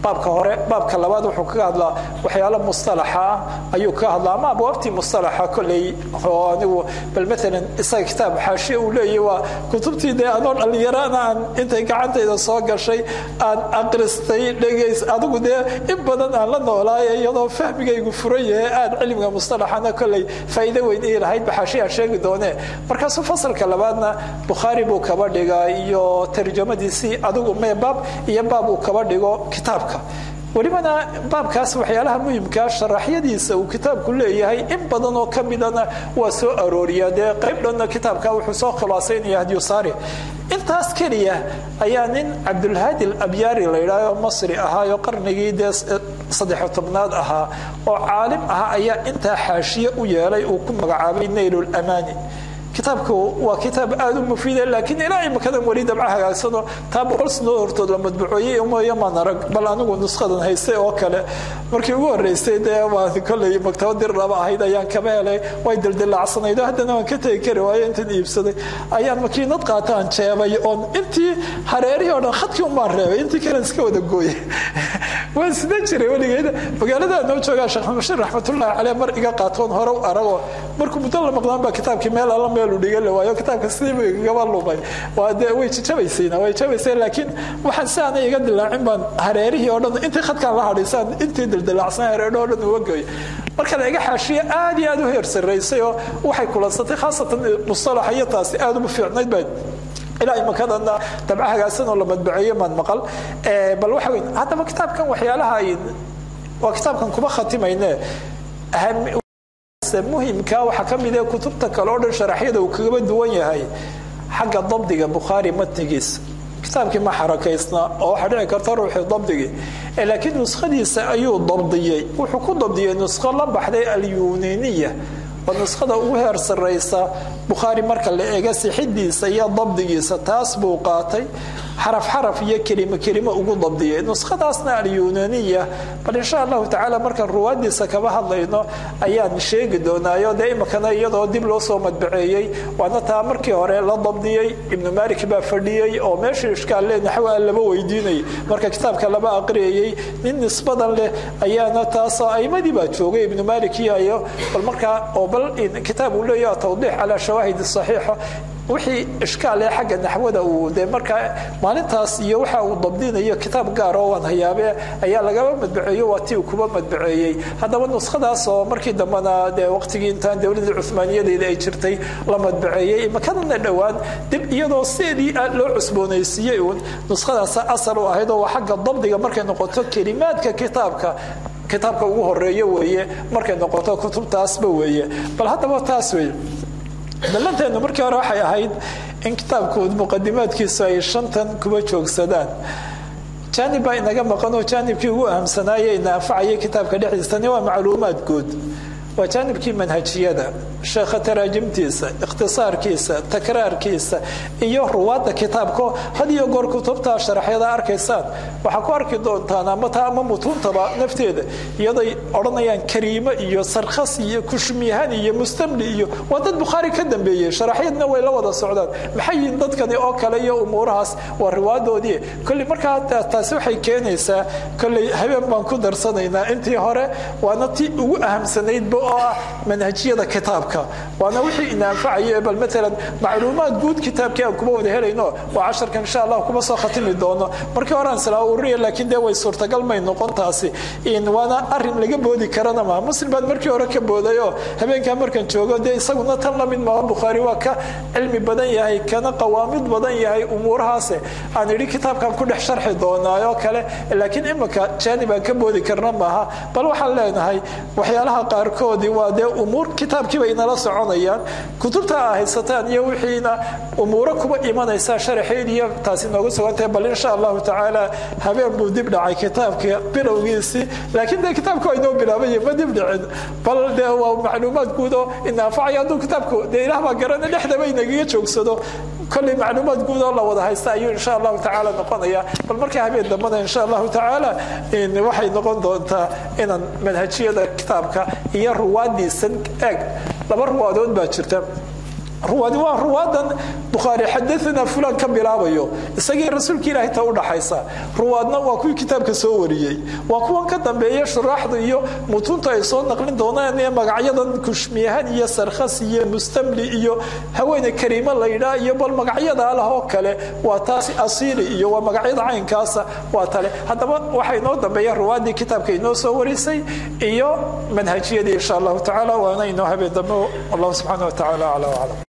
baabka hore baabka labaad wuxuu kaga hadlaa waxyaalo mustalaxa ayuu ka hadlaa ama abwaabtii mustalaxa kulay oo anigu bal maalan isaga kitaab xaashiye uu leeyahay waa kutubtii de anoo dhalinyarana aan intay gacantayda soo gashay aan aqristay dhegays adigu de in badan aan la noolaayay iyadoo fahmigaygu furan yahay aad cilmiga mustalaxana kulay faa'iido weyn ay lahayd baxaashiya sheegi doonee markaasuu fasalka labaadna bukhaari buu kaba dhigaa iyo tarjamadiisii adigu meebaab iyo baab uu kaba dhigo kitaabka walibana baabkaas waxyaalaha muhiimka sharaxyadiisa uu kitaabku leeyahay in badan oo kamidana waa soo arooriya de qayb dhanna kitaabka wuxuu soo khulaasaynaya hadiyo saari intaas kaliya ayaa nin Abdulhadi al-Abyari la yiraahdo Masri ahaayo qarnigii 13aad ahaa oo caalim ah ayaa inta xaashiye u yeelay uu ku magacaabay Nailul Amani kitaabku waa kitaab aad u mufiid laakiin ilaa imkadan wali dabca hagaasano taa boqol sano hortood la madbuuciyay uma yaman arag bal anigu nusxadan haystay oo kale markii ugu horeysay waa kulay maktabad dir laba ahayd ayaan ka meelay way dildilacsanaydo haddana waan ka tagay kari waayo intan iibsaday ayaan makiinad qaataan jeebay oo intii hareerihi oo dhan khadkii uma reebay intii kale iska wada gooyay waan sida jiray waligeeda magaalada noo jooga Sheekh Maxamed raxmatullaahi alayhi mar iga qaatoon hore u arago markuu muddo la maqlaan ba kitaabkii meel lu dhigan waayo kitaabka sidii gaba lumay waa de way jabaysay laakiin waxaan saana iga dilaacin baan hareerihi oo dhan intii khadkan la hadhiisaan intii dildilaacsan hareerihi oo dhan u wagay marka la iga xaashiye aad iyo aad u heer sareysay oo waxay kulansatay khaasatan mustalaxiyataasi aad u fiicnayd baa ilaa imkadana dabca hagaasan oo la madbuuciyo man maqal bal waxa weyn hadaba kitaabkan waxyaalaha waa kitaabkan kuma khatimayne muhiimka waxa kamid ah kutubta kale oo dhan sharaxyada uu kaga duwan yahay xagga dabdiga Bukhari matnigiisa kitaabkii ma xarakaysna oo waxa dhici karta ruuxii dabdigi laakiin nuskhadiisa ayuu dabdiyay wuxuu ku dabdiyay nuskho la baxday al-Yunaniya ونسخة وهر سريسة بخاري مركا لإيجا سيحديسة يا ضبطيسة تاس بوقاتي حرف يا كلمة أقول ضبطية نسخة أصنع اليونانية بل إن شاء الله تعالى مركا الرواد سكبها الله إنه أيان شيء دونا يا دائما كان يضع دبلو صومت بعيي وأنا تامركي هراء لا ضبطية ابن مالك بافردية أو ماشي إشكال لي نحو ألبو يديني مركا كتاب كلبا أقريي نسبة له أيان تاسا أي مدي باتشوغي ابن مالك يا والمركا بل كتاب له توضيح على شواهد الصحيحة وحي إشكال حق النحوة وده مركا مالنتاس يوحى وضبطين هي كتاب قاروان هيابه أيا لقى مدبعيه واتي وكوبا مدبعيه هذا والنسخة ده صار مركي دمنا ده وقت جينتان دولة العثمانية ده يشرتي لما مدبعيه مكان النوان دب يدو سيدي لو عثمانيين نسخة ده أصل وهذا وحق الضبط مركا نقطة كلمات ككتابك كتابك ugu horeeyo weeye markay noqoto kutubtaasba weeye bal hadaba taas weeye dalanteena markii hore waxay ahayd in kitaabkooda muqaddimaadkiisa ay shantan kuba joogsadaan janib ay naga maqano janibkii ugu ahamsanaayay naafacay kitaabka dhexdiisa waa macluumaad guud waa janibkii manhajiyada sheekha taraajimtiisa ikhtisaarkiisa takraarkiisa iyo ruwaada kitaabko hadiyo goor kutubta sharaxyada arkaysaan waxa ku arki doontaan ama mutuntaba nafteeda iyaday oranayaan kariimo iyo sarkhas iyo kushmihan iyo mustamli iyo wadad bukhari ka dambeeyay sharaxyadna way la wada socdaan maxay dadkani oo kale iyo umuurahaas waa riwaadoodii kulli marka taas waxay keenaysaa kulli habeen baan ku darsanaynaa intii hore waana tii ugu ahamsanayd oo manhajiyada kitaabka وانا وحي نافعيه بل مثلا معلومات جود كتاب كان كوبا ودا هلينو و10 ان شاء الله كوبا soo khatimi doono markii horaan salaa uriyay laakiin de way suurtagal may noqon taasi in wana arin laga boodi karana ma muslim bad markii hore ka boodayo habeenka markan joogo de isaguna tan la mid ma bukhari waa ka cilmi badan yahay kana qawaamid badan yahay umuurahaas aan iri kitaabkan ku dhex sharxi doonaayo kale laakiin imaka jaaniba ka boodi karna maaha bal waxaan leenahay waxyaalaha qaar koodi waa de umuur kitaabkiiba inala soconayaan kutubta haysataan iyo wixiina umuuro kuba imanaysa sharaxeediya taasi noogu sugantay bal insha Allah taala habeen buu dib dhacay kitaabka bilowgiisi laakiin de kitaabku ay noo bilaabay ma dib dhicin bal de waa macluumaad guud oo inaafacayadu kitaabku de ilaahba garanay dhexdaba inaga joogsado كل معلومات جودة الله وده هيستعيو إن شاء الله تعالى نقضيها بل مركي هبين دمنا إن شاء الله تعالى إن وحي نقضه أنت إن منهجية كتابك هي رواد دي سنك لما روادون باكرته ruwaadi waa ruwaadan bukhaari xadathana fulan ka bilaabayo isagii rasuulka ilaahay ta u dhaxaysa ruwaadna waa kuwii kitaabka soo wariyay waa kuwan ka dambeeya sharaxda iyo mutunta ay soo naqlin doonaan ee magacyadan kushmiyahan iyo sarkhas iyo mustamli iyo haweene kariima la yidhaa iyo bal magacyada lahoo kale waa taasi asiili iyo waa magacyada caynkaasa waa tale haddaba waxay noo dambeeyeen ruwaadii kitaabka inoo soo warisay iyo manhajiyadii insha allahu tacaala waana inoo habeen dambe wallahu subxaana wa tacaala aclaa waclam